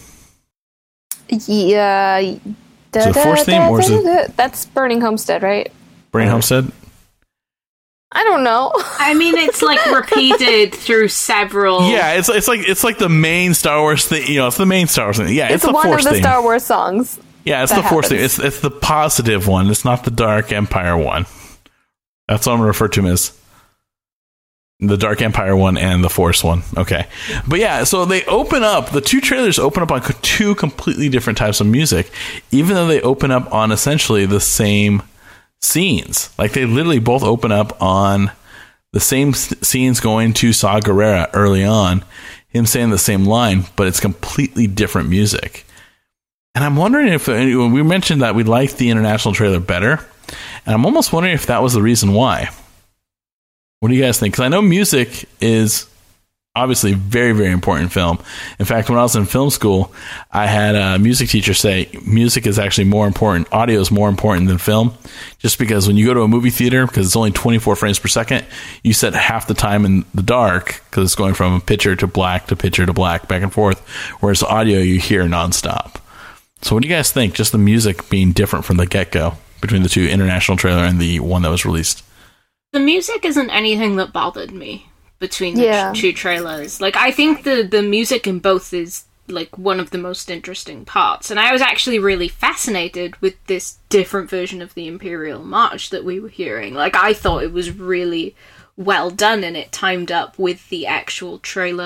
Yeah. Is it a Force theme, or is it- That's Burning Homestead, right? Brain Homestead? I don't know. I mean, it's like repeated through several. Yeah, it's it's like it's like the main Star Wars thing. You know, it's the main Star Wars thing. Yeah, it's, It's, the one Force of the theme. Star Wars songs. Yeah, it's that the Force thing. happens. It's it's the positive one. It's not the Dark Empire one. That's what I'm gonna refer to them as. The Dark Empire one and the Force one. Okay. But yeah, so they open up, the two trailers open up on co- two completely different types of music, even though they open up on essentially the same scenes. Like they literally both open up on the same s- scenes going to Saw Gerrera early on, him saying the same line, but it's completely different music. And I'm wondering if, we mentioned that we liked the international trailer better, and I'm almost wondering if that was the reason why. What do you guys think? Because I know music is obviously very, very important in film. In fact, when I was in film school, I had a music teacher say music is actually more important, audio is more important than film, just because when you go to a movie theater, because it's only twenty-four frames per second, you set half the time in the dark, because it's going from picture to black to picture to black, back and forth, whereas audio you hear nonstop. So what do you guys think, just the music being different from the get-go between the two international trailer and the one that was released? The music isn't anything that bothered me between the Yeah. two trailers. Like, I think the, the music in both is, like, one of the most interesting parts. And I was actually really fascinated with this different version of the Imperial March that we were hearing. Like, I thought it was really well done, and it timed up with the actual trailer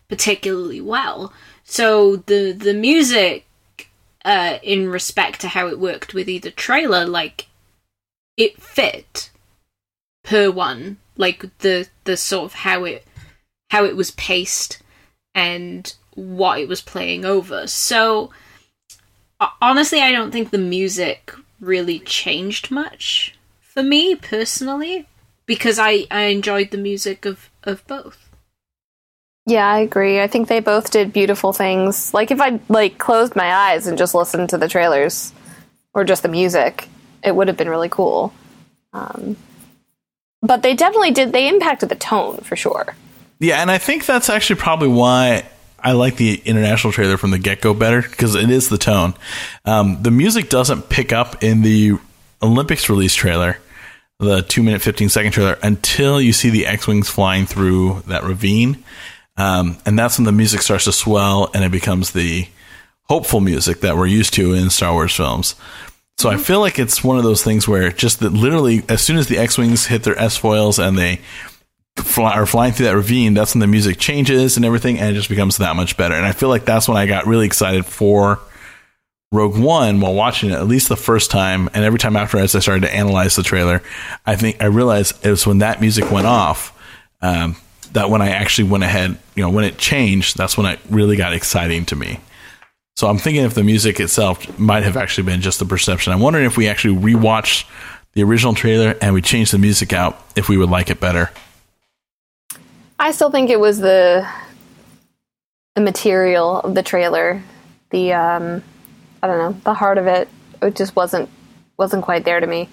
particularly well. So the the music, uh, in respect to how it worked with either trailer, like, it fit per one, like the the sort of how it how it was paced and what it was playing over. So honestly, I don't think the music really changed much for me personally, because I, I enjoyed the music of, of both. Yeah, I agree. I think they both did beautiful things. Like, if I, like, closed my eyes and just listened to the trailers, or just the music, it would have been really cool. Um, but they definitely did, they impacted the tone, for sure. Yeah, and I think that's actually probably why I like the international trailer from the get-go better, because it is the tone. Um, the music doesn't pick up in the Olympics release trailer, the two minute, fifteen second trailer, until you see the X-Wings flying through that ravine. Um, and that's when the music starts to swell and it becomes the hopeful music that we're used to in Star Wars films. So mm-hmm. I feel like it's one of those things where just that literally as soon as the X-Wings hit their S-foils and they fly, are flying through that ravine, that's when the music changes and everything, and it just becomes that much better. And I feel like that's when I got really excited for Rogue One while watching it, at least the first time, and every time after as I started to analyze the trailer, I think I realized it was when that music went off, um, that when I actually went ahead, you know, when it changed, that's when it really got exciting to me. So I'm thinking if the music itself might have actually been just the perception. I'm wondering if we actually rewatched the original trailer and we changed the music out, if we would like it better. I still think it was the the material of the trailer, the um, I don't know, the heart of it. It just wasn't wasn't quite there to me.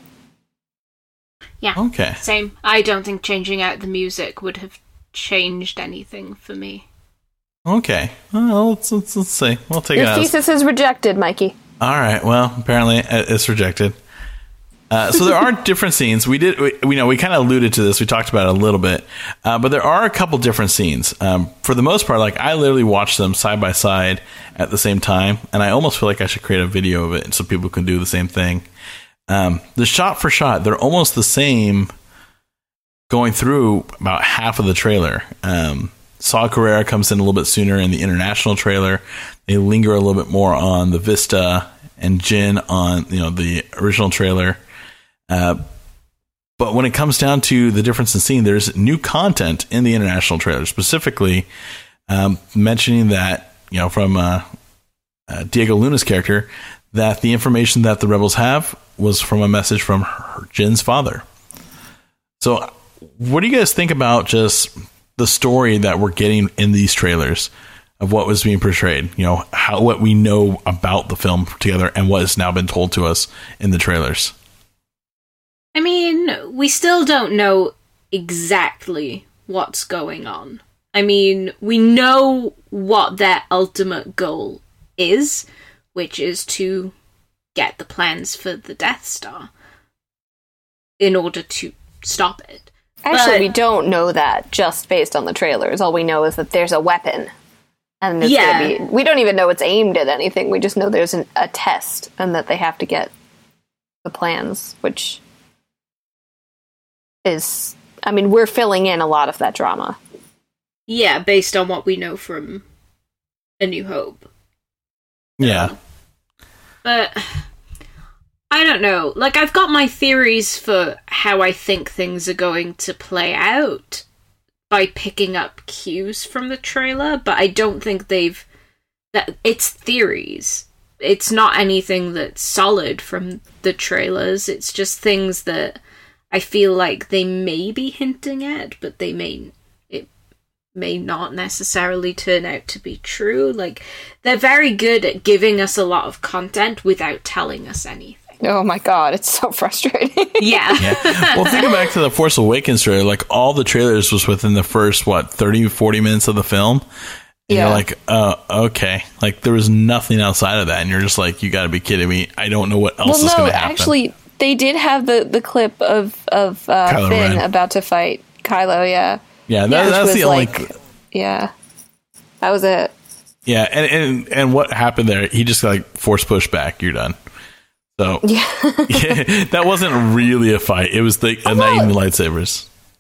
Yeah. Okay. Same. I don't think changing out the music would have changed anything for me. Okay. Well, let's let's, let's see. We'll take Your it out. Your thesis is rejected, Mikey. All right. Well, apparently it's rejected. Uh, so there are different scenes. We did, we, we know, we kind of alluded to this. We talked about it a little bit, uh, but there are a couple different scenes. Um, for the most part, like I literally watched them side by side at the same time, and I almost feel like I should create a video of it so people can do the same thing. Um, the shot for shot, they're almost the same, going through about half of the trailer. Um, Saw Gerrera comes in a little bit sooner in the international trailer. They linger a little bit more on the Vista and Jyn on, you know, the original trailer. Uh, but when it comes down to the difference in scene, there's new content in the international trailer, specifically um, mentioning that, you know, from uh, uh, Diego Luna's character, that the information that the rebels have was from a message from her, Jyn's father. So what do you guys think about just the story that we're getting in these trailers of what was being portrayed? You know, how what we know about the film together and what has now been told to us in the trailers. I mean, we still don't know exactly what's going on. I mean, we know what their ultimate goal is, which is to get the plans for the Death Star in order to stop it. Actually, but, we don't know that just based on the trailers. All we know is that there's a weapon. And it's yeah. gonna be, we don't even know it's aimed at anything. We just know there's an, a test and that they have to get the plans, which is, I mean, we're filling in a lot of that drama. Yeah, based on what we know from A New Hope. Yeah. Um, but I don't know. Like, I've got my theories for how I think things are going to play out by picking up cues from the trailer, but I don't think they've... that it's theories. It's not anything that's solid from the trailers. It's just things that I feel like they may be hinting at, but they may it may not necessarily turn out to be true. Like, they're very good at giving us a lot of content without telling us anything. Oh my god, it's so frustrating. Yeah. yeah. Well, thinking back to the Force Awakens trailer, like all the trailers was within the first, what, thirty, forty minutes of the film? And yeah. You're like, oh, okay. Like, there was nothing outside of that, and you're just like, you gotta be kidding me. I don't know what else well, is no, gonna happen. Actually, they did have the, the clip of, of uh, Kylo Finn Ren. about to fight Kylo, yeah. Yeah, that, Which that's was the only... like, yeah. That was it. Yeah, and, and, and what happened there, he just like force pushed back, you're done. So, yeah. yeah, that wasn't really a fight. It was like a Although, night in the lightsabers.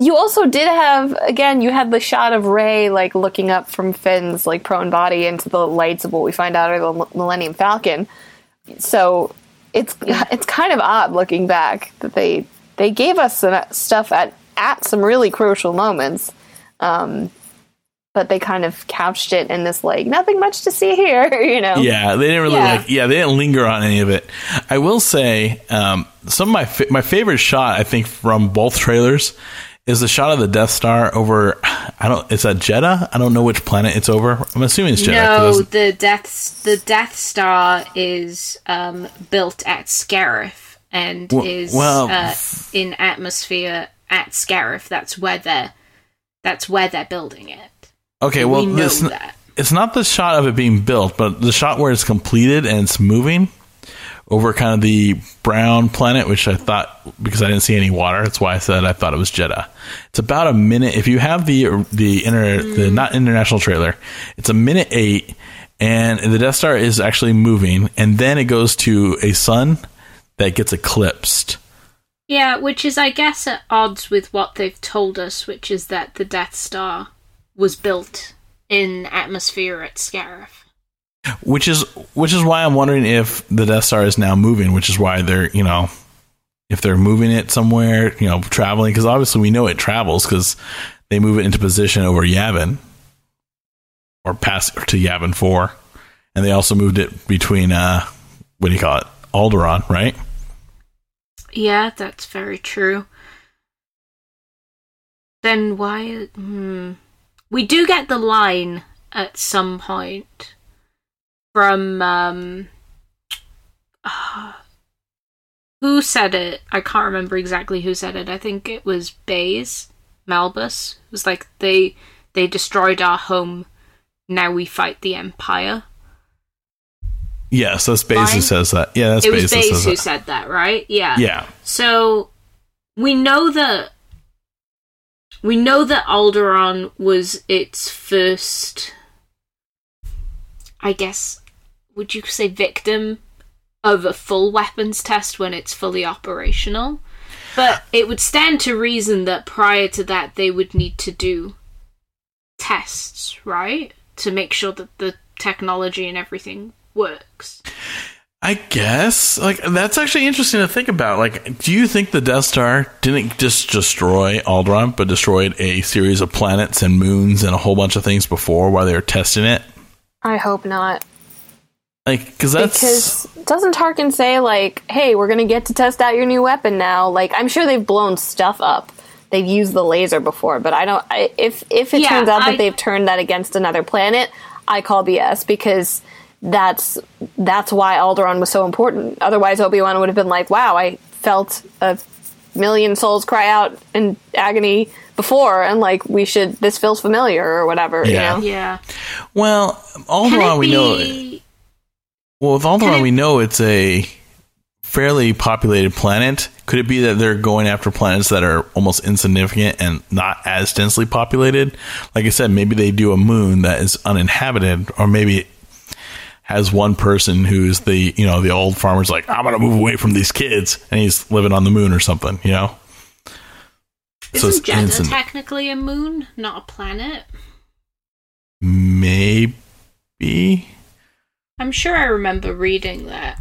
you also did have, again, you had the shot of Rey, like, looking up from Finn's, like, prone body into the lights of what we find out are the Millennium Falcon. So it's it's kind of odd looking back that they they gave us some stuff at, at some really crucial moments. Um, but they kind of couched it in this, like, nothing much to see here, you know? Yeah, they didn't really, Yeah. like, yeah, they didn't linger on any of it. I will say, um, some of my, fa- my favorite shot, I think, from both trailers is the shot of the Death Star over, I don't, is that Jeddah? I don't know which planet it's over. I'm assuming it's Jeddah. 'cause No, that's- the Death the Death Star is um, built at Scarif and Well- is well- uh, in atmosphere at Scarif. That's where they're that's where they're building it. Okay, well, we know this, that. it's not the shot of it being built, but the shot where it's completed and it's moving over kind of the brown planet, which I thought, because I didn't see any water, that's why I said I thought it was Jeddah. It's about a minute. If you have the the inter, the not international trailer, it's a minute eight, and the Death Star is actually moving, and then it goes to a sun that gets eclipsed. Yeah, which is, I guess, at odds with what they've told us, which is that the Death Star was built in atmosphere at Scarif. Which is which is why I'm wondering if the Death Star is now moving, which is why they're, you know, if they're moving it somewhere, you know, traveling, because obviously we know it travels because they move it into position over Yavin or past to Yavin four, and they also moved it between uh, what do you call it, Alderaan, right? Yeah, that's very true. Then why... Hmm. We do get the line at some point from... Um, uh, who said it? I can't remember exactly who said it. I think it was Baze, Malbus. It was like, they they destroyed our home, now we fight the Empire. Yes, that's Baze who Line? says that. Yeah, that's It Baze was that Baze says who that. said that, right? Yeah. Yeah. So we know that we know that Alderaan was its first, I guess, would you say victim of a full weapons test when it's fully operational? But it would stand to reason that prior to that they would need to do tests, right? To make sure that the technology and everything works. I guess, like, that's actually interesting to think about. Like, do you think the Death Star didn't just destroy Alderaan, but destroyed a series of planets and moons and a whole bunch of things before while they were testing it? I hope not. Like, because that's... Because doesn't Tarkin say, like, hey, we're going to get to test out your new weapon now? Like, I'm sure they've blown stuff up. They've used the laser before, but I don't... I, if, if it Yeah, turns out I- that they've turned that against another planet, I call B S, because that's that's why Alderaan was so important. Otherwise, Obi-Wan would have been like, wow, I felt a million souls cry out in agony before, and, like, we should... This feels familiar, or whatever, Yeah. you know? Yeah. Well, Can Alderaan, it we know... be... Well, with Can Alderaan, it- we know it's a fairly populated planet. Could it be that they're going after planets that are almost insignificant and not as densely populated? Like I said, maybe they do a moon that is uninhabited, or maybe it has one person who's the, you know, the old farmer's like, I'm going to move away from these kids, and he's living on the moon or something, you know? So Isn't it's Jeddah instant- technically a moon, not a planet? Maybe. I'm sure I remember reading that.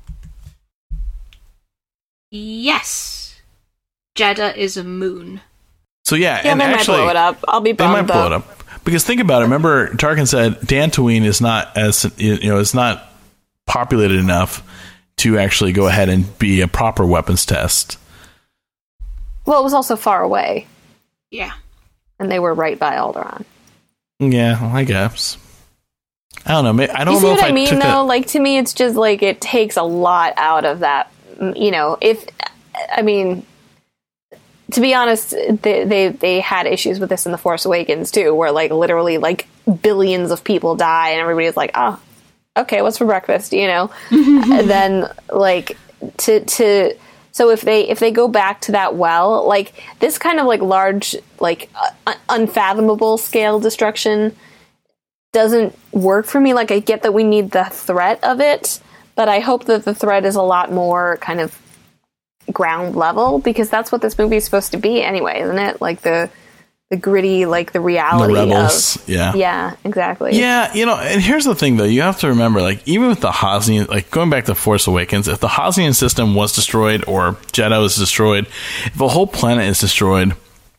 Yes. Jeddah is a moon. So yeah, Yeah, and they actually, might blow it up. I'll be they bummed, might blow though. it up. Because think about it. Remember, Tarkin said Dantooine is not as, you know, it's not populated enough to actually go ahead and be a proper weapons test. Well, it was also far away, Yeah. and they were right by Alderaan. Yeah, I guess. I don't know. may- I don't You see know what if I I mean, took though? a, Like, to me, it's just, like, it takes a lot out of that. mm, You know, if, I mean, to be honest, they, they, they had issues with this in The Force Awakens, too, where, like, literally, like, billions of people die, and everybody's like, oh, okay, what's for breakfast, you know? And then, like, to, to, so if they, if they go back to that well, like, this kind of, like, large, like, uh, unfathomable scale destruction doesn't work for me. Like, I get that we need the threat of it, but I hope that the threat is a lot more kind of ground level, because that's what this movie is supposed to be anyway, isn't it? Like the the gritty, like the reality the rebels, of yeah, yeah, exactly. Yeah, you know, and here's the thing though, you have to remember, like even with the Hosnian, like going back to Force Awakens, if the Hosnian system was destroyed or Jedha is destroyed, if the whole planet is destroyed,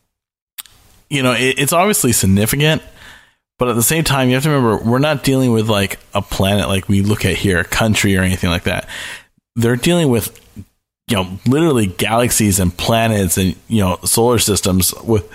you know, it, it's obviously significant. But at the same time, you have to remember, we're not dealing with like a planet like we look at here, a country or anything like that. They're dealing with, you know, literally galaxies and planets and, you know, solar systems with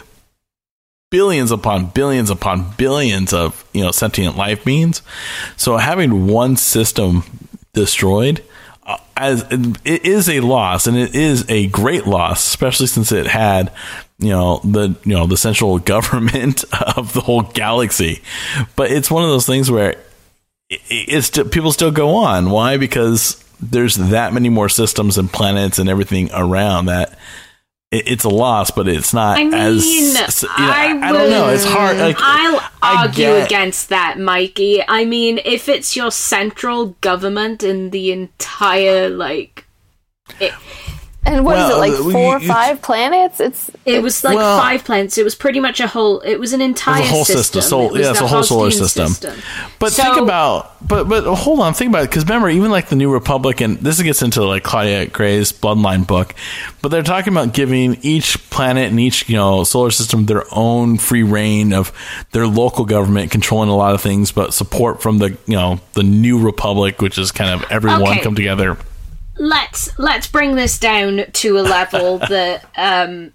billions upon billions upon billions of, you know, sentient life beings. So having one system destroyed uh, as it is a loss, and it is a great loss, especially since it had, you know, the, you know, the central government of the whole galaxy. But it's one of those things where it, it's people still go on. Why? Because there's that many more systems and planets and everything around that it, it's a loss, but it's not I mean, as, you know, I, I, I don't know. It's hard. Like, I'll I argue get, against that, Mikey. I mean, if it's your central government in the entire, like... It, And what well, is it, like four or you, five planets? It's It was like well, five planets. It was pretty much a whole. It was an entire It was a whole system. system. So, it was yeah, it's the a whole solar Hosnian system. system. But So- think about, but but hold on, think about it. Because remember, even like the New Republic, and this gets into like Claudia Gray's Bloodline book, but they're talking about giving each planet and each, you know, solar system their own free reign of their local government controlling a lot of things, but support from the, you know, the New Republic, which is kind of everyone Okay. come together. Let's let's bring this down to a level that um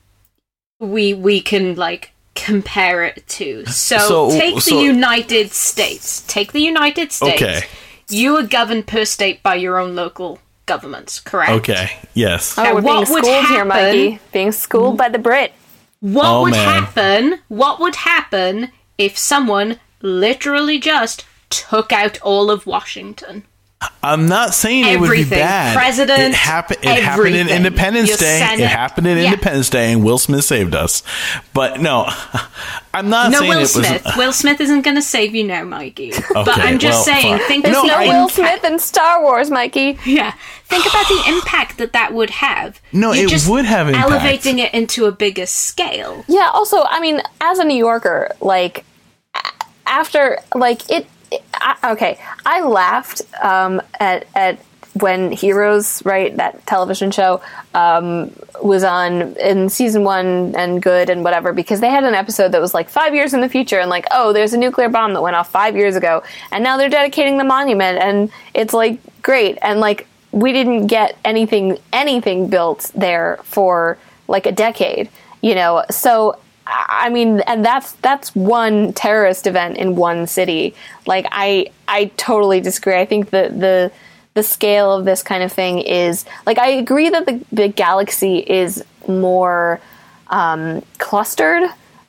we we can like compare it to. So, So- take so- the United States. Take the United States. Okay. You are governed per state by your own local governments, correct? Okay. Yes. oh, Now, we're what being would schooled here, happen- Mikey. Being schooled by the Brit. What Oh, would man. happen? What would happen if someone literally just took out all of Washington? I'm not saying it would be Everything. bad. President, It happened. It happened in everything. Independence Your Day. Senate. It happened in Yeah. Independence Day, and Will Smith saved us. But no, I'm not No, saying Will it was. Smith. Will Smith isn't going to save you now, Mikey. But Okay, I'm just well, saying, fine. think There's of No, the no I- Will impact. Smith in Star Wars, Mikey. Yeah, think about the impact that that would have. No, You're it just would have impact. elevating it into a bigger scale. Yeah, also, I mean, as a New Yorker, like, a- after, like, it, it I, okay, I laughed um, at, at when Heroes, right, that television show, um, was on in season one and good and whatever, because they had an episode that was like five years in the future and like, oh, there's a nuclear bomb that went off five years ago and now they're dedicating the monument and it's like great. And like, we didn't get anything, anything built there for like a decade, you know? So, I mean, and that's that's one terrorist event in one city. Like, I I totally disagree. I think that the the scale of this kind of thing is, like, I agree that the, the galaxy is more um, clustered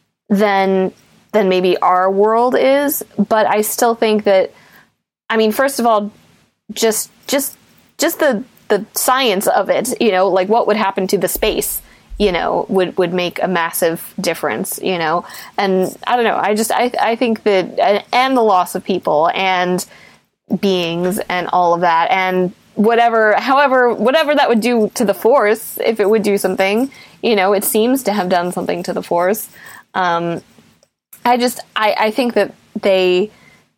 than than maybe our world is, but I still think that, I mean, first of all, just just just the the science of it, you know, like what would happen to the space, you know, would, would make a massive difference, you know, and I don't know, I just, I, I think that, and the loss of people and beings and all of that, and whatever, however, whatever that would do to the Force, if it would do something, you know, it seems to have done something to the Force. Um, I just, I, I think that they,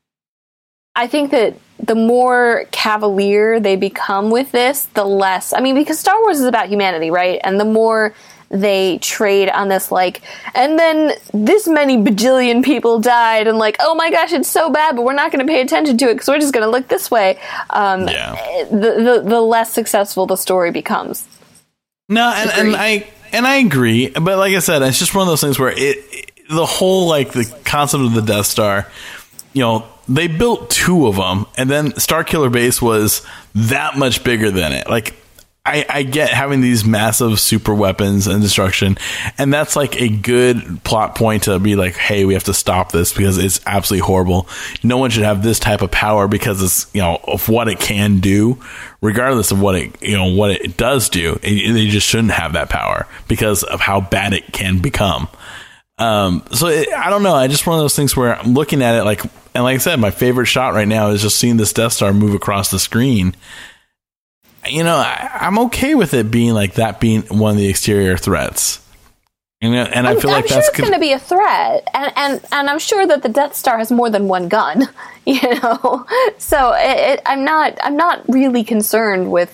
I think that the more cavalier they become with this, the less, I mean, because Star Wars is about humanity, right? And the more they trade on this, like, and then this many bajillion people died, and like, oh my gosh, it's so bad, but we're not going to pay attention to it because we're just going to look this way. Um, Yeah. the, the the less successful the story becomes. No, and, and I and I agree, but like I said, it's just one of those things where it, it the whole like the concept of the Death Star, you know, they built two of them, and then Starkiller Base was that much bigger than it. Like, I, I get having these massive super weapons and destruction, and that's like a good plot point to be like, hey, we have to stop this because it's absolutely horrible. No one should have this type of power because it's, you know, of what it can do, regardless of what it, you know, what it does do. It, they just shouldn't have that power because of how bad it can become. Um, so it, I don't know. I just one of those things where I'm looking at it like, and like I said, my favorite shot right now is just seeing this Death Star move across the screen. you know, I, I'm okay with it being like that being one of the exterior threats. You know, and I I'm, feel like I'm that's sure it's going to be a threat, and, and and I'm sure that the Death Star has more than one gun. You know, so it, it, I'm not I'm not really concerned with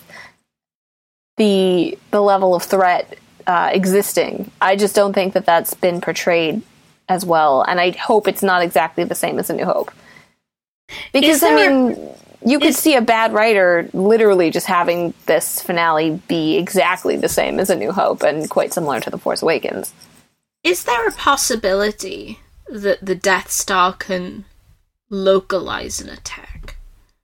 the the level of threat uh, existing. I just don't think that that's been portrayed as well, and I hope it's not exactly the same as A New Hope. Because I mean, you could see a bad writer literally just having this finale be exactly the same as A New Hope and quite similar to The Force Awakens. Is there a possibility that the Death Star can localize an attack?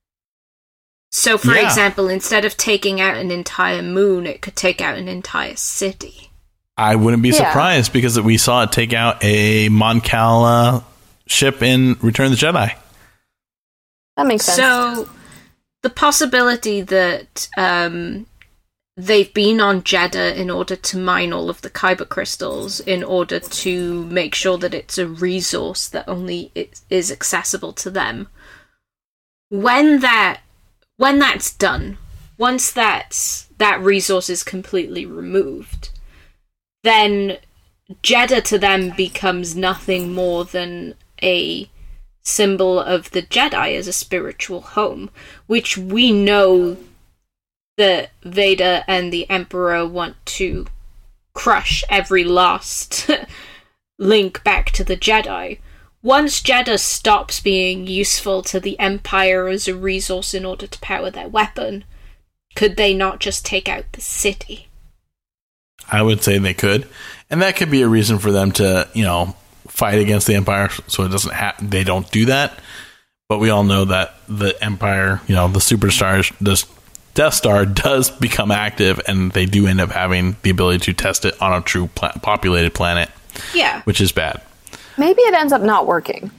So, for Yeah. example, instead of taking out an entire moon, it could take out an entire city. I wouldn't be Yeah. surprised because we saw it take out a Mon Cal uh, ship in Return of the Jedi. That makes sense. So, the possibility that um, they've been on Jeddah in order to mine all of the Kyber crystals in order to make sure that it's a resource that only it is accessible to them. When that, when that's done, once that's, that resource is completely removed, then Jeddah to them becomes nothing more than a symbol of the Jedi as a spiritual home, which we know that Vader and the Emperor want to crush every last link back to the Jedi. Once Jeddah stops being useful to the Empire as a resource in order to power their weapon, could they not just take out the city? I would say they could, and that could be a reason for them to, you know, fight against the Empire, so it doesn't ha- they don't do that. But we all know that the Empire, you know, the superstars, the Death Star does become active, and they do end up having the ability to test it on a true pla- populated planet. Yeah. Which is bad. Maybe it ends up not working.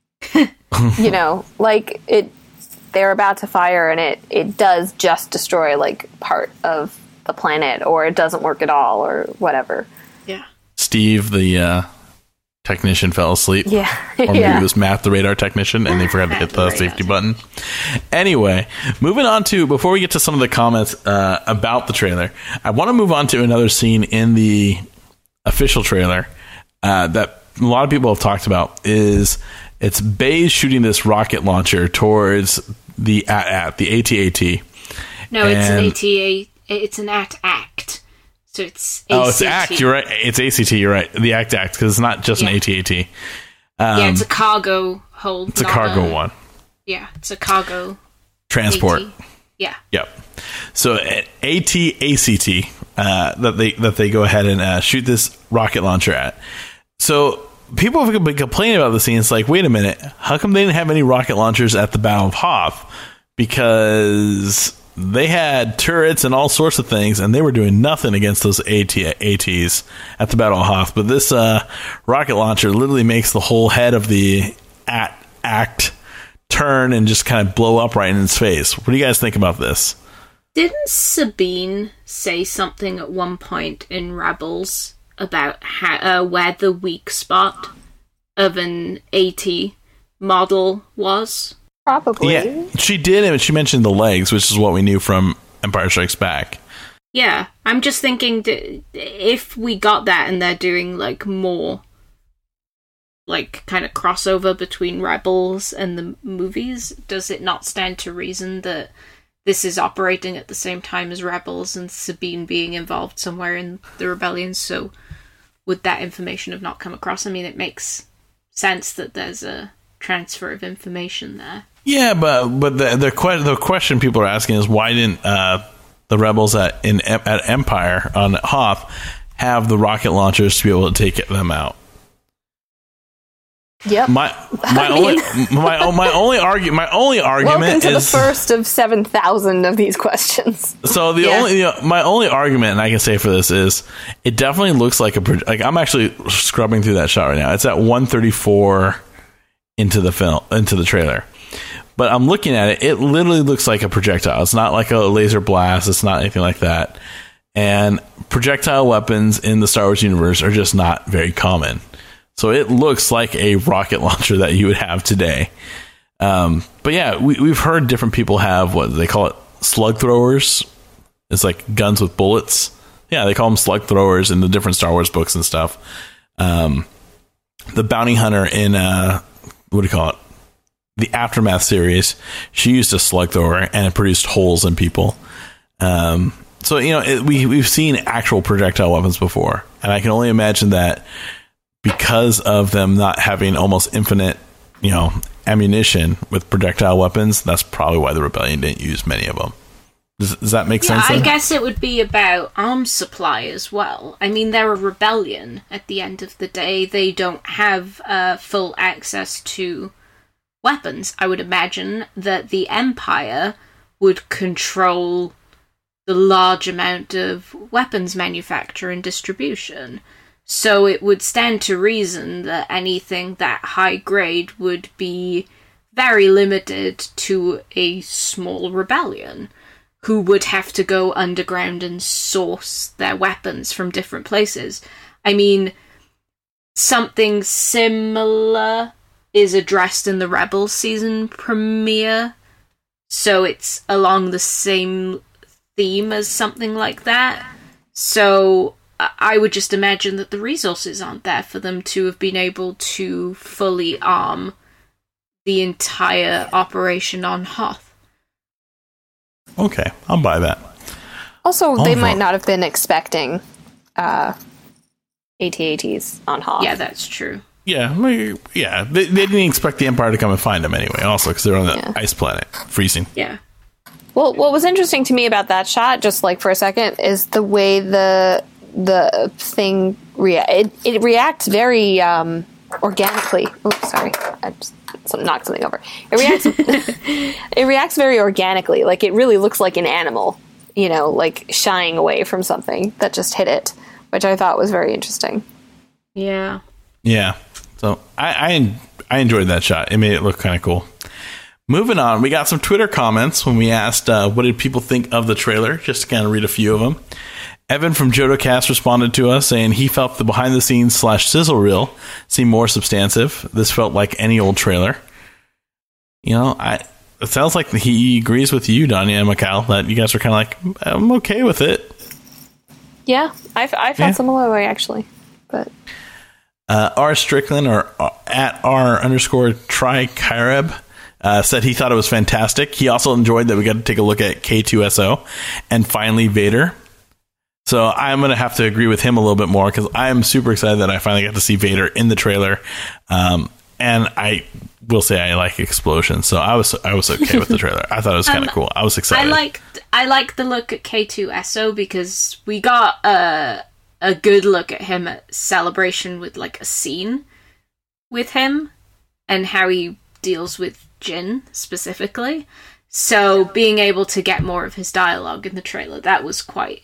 You know, like it they're about to fire and it it does just destroy like part of the planet, or it doesn't work at all, or whatever. Yeah. Steve, the uh, technician, fell asleep. Yeah. Or maybe Yeah. it was Matt, the radar technician, and they forgot to hit the Radar safety tech. button. Anyway, moving on to, before we get to some of the comments uh, about the trailer, I want to move on to another scene in the official trailer uh, that a lot of people have talked about. Is it's Baze shooting this rocket launcher towards the A T A T, the A T A T. No, it's an And- A T A. It's an A T A C T. So it's A C T. Oh, it's A C T. You're right. It's A C T. You're right. The A C T A C T, because it's not just Yeah. an A T A T. Um, Yeah, it's a cargo hold. it's a not cargo one. Yeah, it's a cargo Transport. A T. Yeah. Yep. So at A T A C T, uh, that they that they go ahead and uh, shoot this rocket launcher at. So people have been complaining about the scene. It's like, wait a minute, how come they didn't have any rocket launchers at the Battle of Hoth? Because they had turrets and all sorts of things, and they were doing nothing against those AT, ATs at the Battle of Hoth. But this uh, rocket launcher literally makes the whole head of the A T A C T turn and just kind of blow up right in its face. What do you guys think about this? Didn't Sabine say something at one point in Rebels about how, uh, where the weak spot of an AT model was? Probably. Yeah, she did, and she mentioned the legs, which is what we knew from Empire Strikes Back. Yeah, I'm just thinking that if we got that and they're doing like more like kind of crossover between Rebels and the movies, does it not stand to reason that this is operating at the same time as Rebels and Sabine being involved somewhere in the rebellion? So would that information have not come across? I mean, it makes sense that there's a transfer of information there. Yeah, but but the the, que- the question people are asking is, why didn't uh, the rebels at in at Empire on Hoth have the rocket launchers to be able to take them out? Yep. My my I only mean- my my only argument my only argument Welcome to is the first of seven thousand of these questions. so the Yeah. only you know, my only argument, and I can say for this, is it definitely looks like a pro- like I'm actually scrubbing through that shot right now. It's at one thirty-four into the film into the trailer. But I'm looking at it, it literally looks like a projectile. It's not like a laser blast, it's not anything like that. And projectile weapons in the Star Wars universe are just not very common. So it looks like a rocket launcher that you would have today. Um, but yeah, we, we've heard different people have what they call it, slug throwers It's like guns with bullets. Yeah, they call them slug throwers in the different Star Wars books and stuff. Um, the bounty hunter in uh, what do you call it? The Aftermath series. She used a slug thrower and it produced holes in people. Um, so you know it, we we've seen actual projectile weapons before, and I can only imagine that because of them not having almost infinite, you know, ammunition with projectile weapons, that's probably why the Rebellion didn't use many of them. Does, does that make yeah, sense? I then? guess it would be about arms supply as well. I mean, they're a rebellion at the end of the day. They don't have uh, full access to weapons. I would imagine that the Empire would control the large amount of weapons manufacture and distribution. So it would stand to reason that anything that high grade would be very limited to a small rebellion, who would have to go underground and source their weapons from different places. I mean, something similar is addressed in the Rebels season premiere, so it's along the same theme as something like that. So I would just imagine that the resources aren't there for them to have been able to fully arm the entire operation on Hoth. Okay, I'll buy that. Also, I'll they vote. might not have been expecting uh, A T A Ts on Hoth. Yeah, that's true. Yeah, maybe- yeah. They, they didn't expect the Empire to come and find them anyway. Also, because they're on the Yeah. ice planet, freezing. Yeah. Well, what was interesting to me about that shot, just like for a second, is the way the the thing rea- it, it reacts very um, organically. Oops, sorry, I just some, knocked something over. It reacts it reacts very organically. Like it really looks like an animal, you know, like shying away from something that just hit it, which I thought was very interesting. Yeah. Yeah. So I I, I enjoyed that shot. It made it look kind of cool. Moving on, we got some Twitter comments when we asked uh, what did people think of the trailer, just to kind of read a few of them. Evan from JodoCast responded to us saying he felt the behind-the-scenes slash sizzle reel seemed more substantive. This felt like any old trailer. You know, I it sounds like he agrees with you, Danya and Mikal, that you guys are kind of like, I'm okay with it. Yeah, I, I felt Yeah. similar way actually, but Uh, R. Strickland, or uh, at R underscore Tri-Kyreb, uh, said he thought it was fantastic. He also enjoyed that we got to take a look at K two S O and finally Vader. So I'm going to have to agree with him a little bit more because I'm super excited that I finally got to see Vader in the trailer. Um, and I will say I like explosions. So I was I was okay with the trailer. I thought it was kind of Um, cool. I was excited. I liked I liked the look at K two S O because we got a a good look at him at Celebration with like a scene with him and how he deals with Jyn specifically. So being able to get more of his dialogue in the trailer, that was quite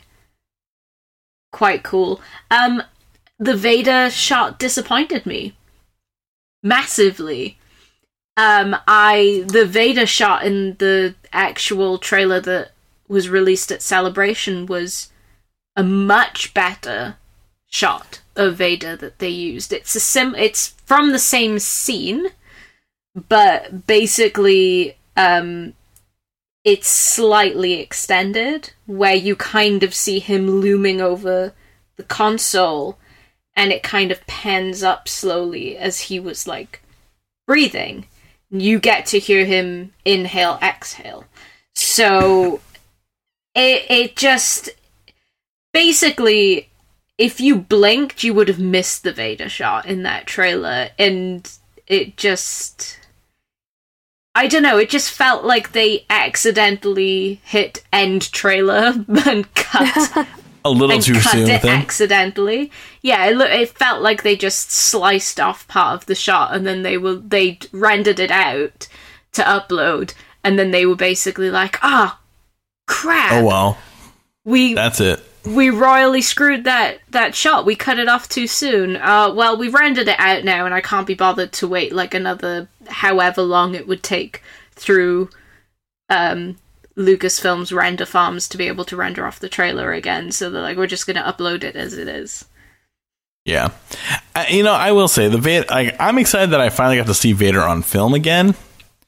quite cool. Um, the Vader shot disappointed me massively. Um, I the Vader shot in the actual trailer that was released at Celebration was a much better shot of Vader that they used. It's a sim. It's from the same scene, but basically, um, it's slightly extended, where you kind of see him looming over the console, and it kind of pans up slowly as he was like breathing. You get to hear him inhale, exhale. So it it just basically, if you blinked, you would have missed the Vader shot in that trailer, and it just, I don't know, it just felt like they accidentally hit end trailer and cut a little and too cut soon it with him. accidentally. Yeah, it, lo- it felt like they just sliced off part of the shot, and then they were they rendered it out to upload, and then they were basically like, "Ah, crap! Oh well, we that's it." we royally screwed that, that shot. We cut it off too soon. Uh, well, we've rendered it out now, and I can't be bothered to wait like another however long it would take through um, Lucasfilm's render farms to be able to render off the trailer again. So they're like, we're just going to upload it as it is. Yeah, uh, you know, I will say the Vader. I, I'm excited that I finally got to see Vader on film again.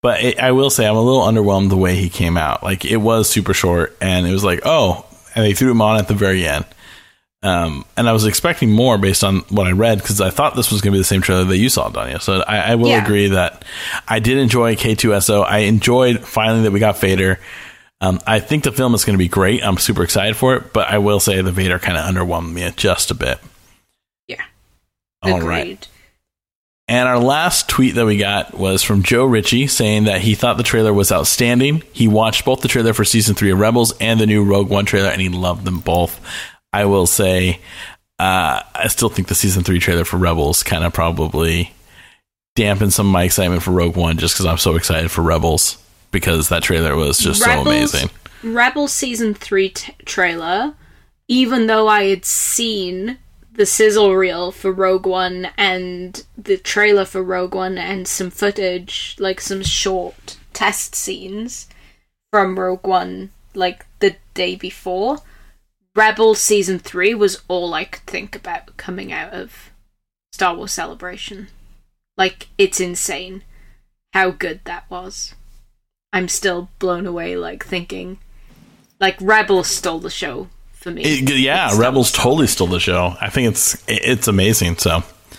But it, I will say I'm a little underwhelmed the way he came out. Like, it was super short, and it was like, oh, and they threw him on at the very end. Um, and I was expecting more based on what I read, because I thought this was going to be the same trailer that you saw, Danya. So I, I will yeah. agree that I did enjoy K two S O. I enjoyed finally that we got Vader. Um, I think the film is going to be great. I'm super excited for it, but I will say the Vader kind of underwhelmed me just a bit. Yeah. All Agreed. right. And our last tweet that we got was from Joe Ritchie saying that he thought the trailer was outstanding. He watched both the trailer for season three of Rebels and the new Rogue One trailer, and he loved them both. I will say, uh, I still think the season three trailer for Rebels kind of probably dampened some of my excitement for Rogue One, just because I'm so excited for Rebels, because that trailer was just Rebels, so amazing. Rebels season three t- trailer, even though I had seen the sizzle reel for Rogue One and the trailer for Rogue One and some footage, like some short test scenes from Rogue One, like the day before, Rebels season three was all I could think about coming out of Star Wars Celebration. Like, it's insane how good that was. I'm still blown away, like, thinking, like, Rebels stole the show. For me. It, yeah, it's Rebels totally stole the show. I think it's it's amazing. So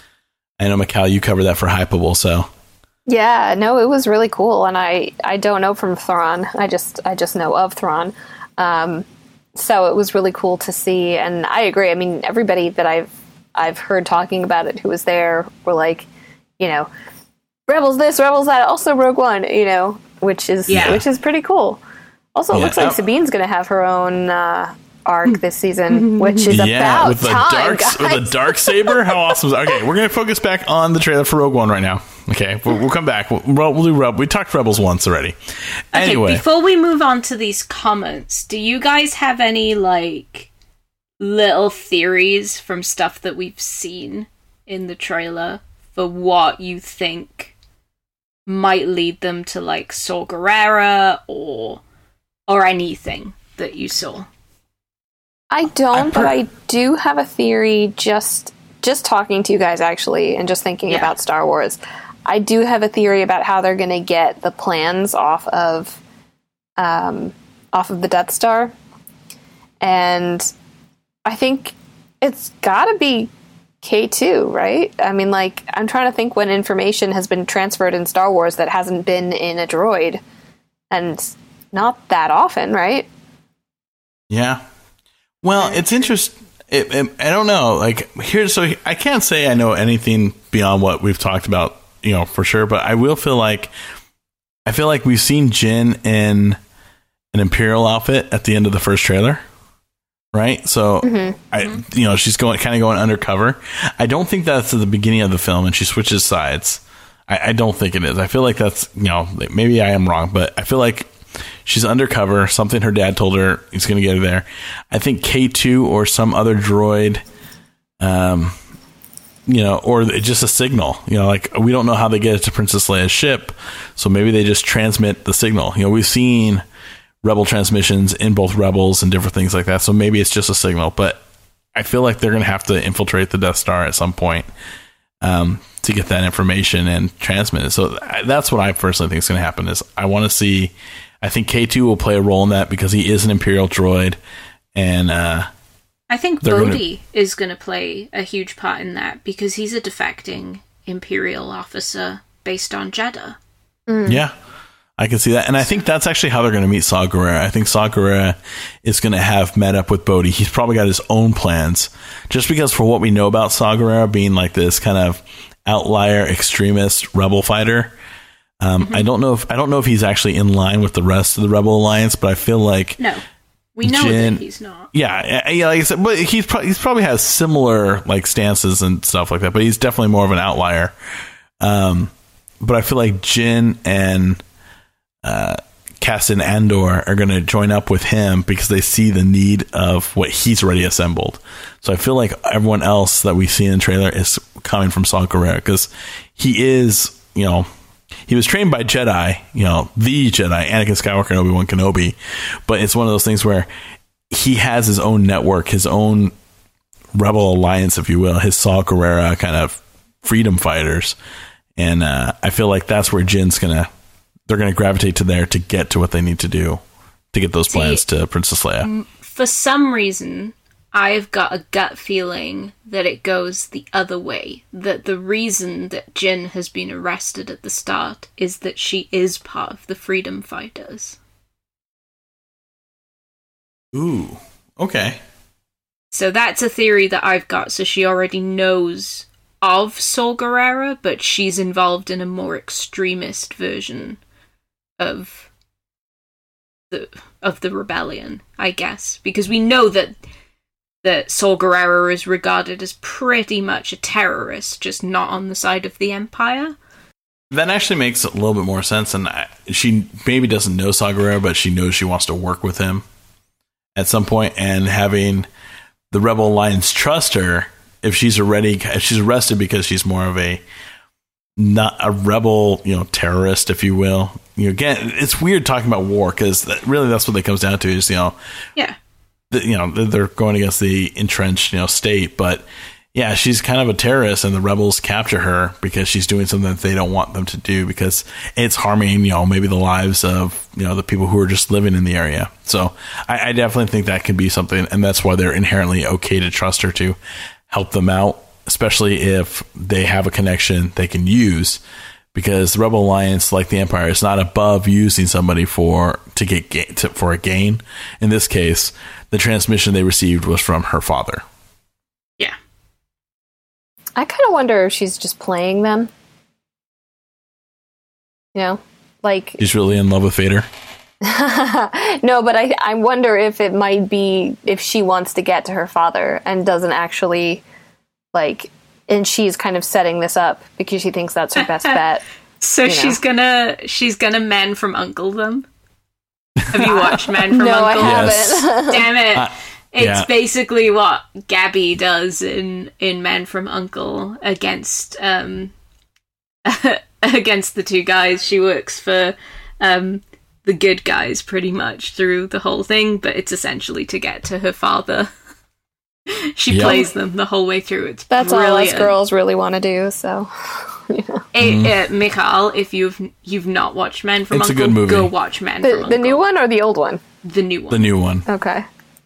I know, Mikal, you covered that for Hypeable. So yeah, no, it was really cool, and I, I don't know from Thrawn. I just I just know of Thrawn. Um, so it was really cool to see, and I agree. I mean, everybody that I've I've heard talking about it who was there were like, you know, Rebels this, Rebels that, also Rogue One, you know, which is yeah. which is pretty cool. Also, it yeah. looks like Sabine's going to have her own Uh, arc this season, which is yeah, about with the time, dark guys. with a dark saber. How awesome is that? Okay, we're gonna focus back on the trailer for Rogue One right now. Okay, we'll, we'll come back. We'll, we'll do Rebels. We talked Rebels once already. Anyway, okay, before we move on to these comments, do you guys have any like little theories from stuff that we've seen in the trailer for what you think might lead them to like Saw Gerrera or or anything that you saw? I don't, I per- but I do have a theory. Just just talking to you guys actually, and just thinking Yeah. about Star Wars, I do have a theory about how they're going to get the plans off of, um, off of the Death Star, and I think it's got to be K two, right? I mean, like, I'm trying to think when information has been transferred in Star Wars that hasn't been in a droid, and not that often, right? yeah. Well, it's interesting. It, it, I don't know. Like, here, so I can't say I know anything beyond what we've talked about, you know, for sure. But I will feel like I feel like we've seen Jyn in an Imperial outfit at the end of the first trailer, right? So, Mm-hmm. I, you know, she's going kind of going undercover. I don't think that's at the beginning of the film, and she switches sides. I, I don't think it is. I feel like that's, you know, maybe I am wrong, but I feel like she's undercover. Something her dad told her he's going to get her there. I think K two or some other droid, um, you know, or just a signal. You know, like, we don't know how they get it to Princess Leia's ship, so maybe they just transmit the signal. You know, we've seen Rebel transmissions in both Rebels and different things like that, so maybe it's just a signal. But I feel like they're going to have to infiltrate the Death Star at some point um, to get that information and transmit it. So that's what I personally think is going to happen. Is I want to see. I think K two will play a role in that because he is an Imperial droid, and uh, I think They're Bodhi gonna... is going to play a huge part in that because he's a defecting Imperial officer based on Jeddah. Mm. Yeah, I can see that. And I think that's actually how they're going to meet Saw Gerrera. I think Saw Gerrera is going to have met up with Bodhi. He's probably got his own plans, just because for what we know about Saw Gerrera being like this kind of outlier extremist rebel fighter. Um, mm-hmm. I don't know if I don't know if he's actually in line with the rest of the Rebel Alliance, but I feel like no, we know Jyn, that he's not. Yeah, yeah, like I said, but he's pro- he's probably has similar like stances and stuff like that, but he's definitely more of an outlier. Um, but I feel like Jyn and uh, Cassian Andor are going to join up with him because they see the need of what he's already assembled. So I feel like everyone else that we see in the trailer is coming from Saw Gerrera because he is, you know. He was trained by Jedi, you know, the Jedi, Anakin Skywalker and Obi-Wan Kenobi. But it's one of those things where he has his own network, his own Rebel Alliance, if you will, his Saw Gerrera kind of freedom fighters. And uh, I feel like that's where Jin's going to they're going to gravitate to there to get to what they need to do to get those See, plans to Princess Leia. For some reason, I've got a gut feeling that it goes the other way. That the reason that Jyn has been arrested at the start is that she is part of the Freedom Fighters. Ooh, okay. So that's a theory that I've got. So she already knows of Saw Gerrera, but she's involved in a more extremist version of the of the rebellion, I guess, because we know that that Saw Gerrera is regarded as pretty much a terrorist, just not on the side of the Empire. That actually makes a little bit more sense, and I, she maybe doesn't know Saw Gerrera, but she knows she wants to work with him at some point, and having the Rebel Alliance trust her, if she's already if she's arrested because she's more of a not a rebel, you know, terrorist, if you will. You know, again, it's weird talking about war because that, really that's what it comes down to is, you know, yeah, the, you know, they're going against the entrenched, you know, state, but yeah, she's kind of a terrorist, and the rebels capture her because she's doing something that they don't want them to do because it's harming, you know, maybe the lives of, you know, the people who are just living in the area. So I, I definitely think that can be something, and that's why they're inherently okay to trust her to help them out, especially if they have a connection they can use, because the Rebel Alliance, like the Empire, is not above using somebody for to get ga- to, for a gain. In this case, the transmission they received was from her father. Yeah. I kind of wonder if she's just playing them. You know, like She's really in love with Vader. no, but I I wonder if it might be if she wants to get to her father and doesn't actually like, and she's kind of setting this up because she thinks that's her best bet. So you know. she's gonna she's gonna Man from Uncle them. Have you watched Man from no, Uncle? I haven't. Yes. Damn it. Uh, It's yeah. basically what Gabby does in, in Man from Uncle against um against the two guys. She works for um the good guys pretty much through the whole thing, but it's essentially to get to her father. She Yep. plays them the whole way through. It's That's all brilliant. us girls really want to do. So, you know. Hey, uh, Mikhail, if you've you've not watched Man from It's a Uncle, good movie. go watch Man the from the Uncle. new one or the old one? The new one. The new one. Okay.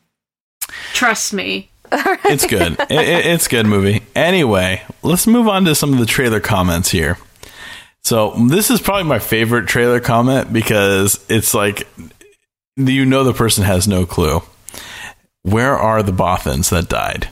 Trust me. It's good. it, it, it's a good movie. Anyway, let's move on to some of the trailer comments here. So this is probably my favorite trailer comment because it's like, you know, the person has no clue. Where are the Bothans that died?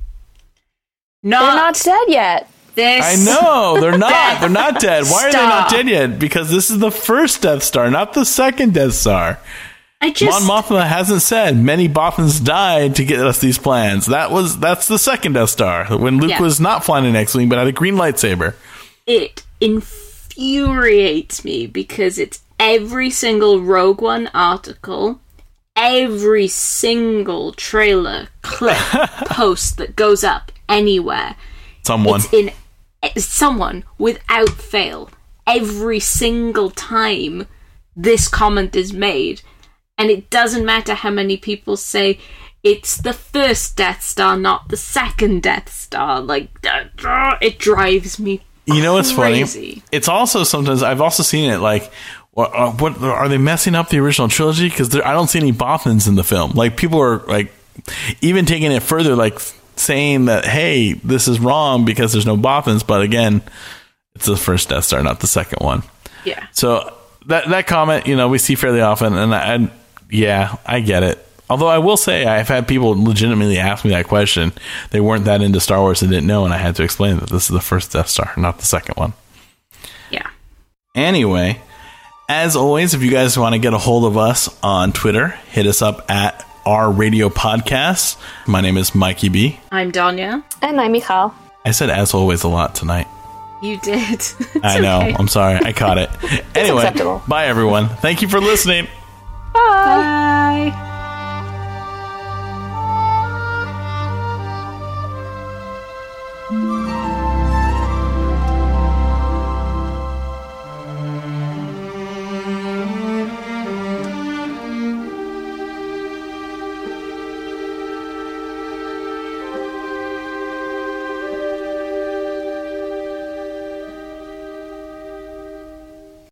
Not, They're not dead yet. this. I know they're not. They're not dead. Why are they not Stop. dead yet? Because this is the first Death Star, not the second Death Star. I just. Mon Mothma hasn't said many Bothans died to get us these plans. That was that's the second Death Star when Luke Yeah. was not flying an X-wing but had a green lightsaber. It infuriates me because it's every single Rogue One article, every single trailer clip post that goes up anywhere. Someone. It's in it's someone without fail. Every single time this comment is made, and it doesn't matter how many people say it's the first Death Star, not the second Death Star. Like, it drives me. You know what's crazy. funny? It's also sometimes I've also seen it like, what, uh, what are they messing up the original trilogy? Because I don't see any Bothans in the film. Like people are like even taking it further, like saying that hey, this is wrong because there's no Bothans. But again, it's the first Death Star, not the second one. Yeah. So that that comment, you know, we see fairly often, and I, and yeah, I get it. Although I will say I've had people legitimately ask me that question. They weren't that into Star Wars and didn't know, and I had to explain that this is the first Death Star, not the second one. Yeah. Anyway, as always, if you guys want to get a hold of us on Twitter, hit us up at our radio podcast. My name is Mikey B. I'm Danya. And I'm Michal. I said as always a lot tonight. You did. It's I know. okay. I'm sorry. I caught it. Anyway, acceptable. bye everyone. Thank you for listening. Bye. Bye.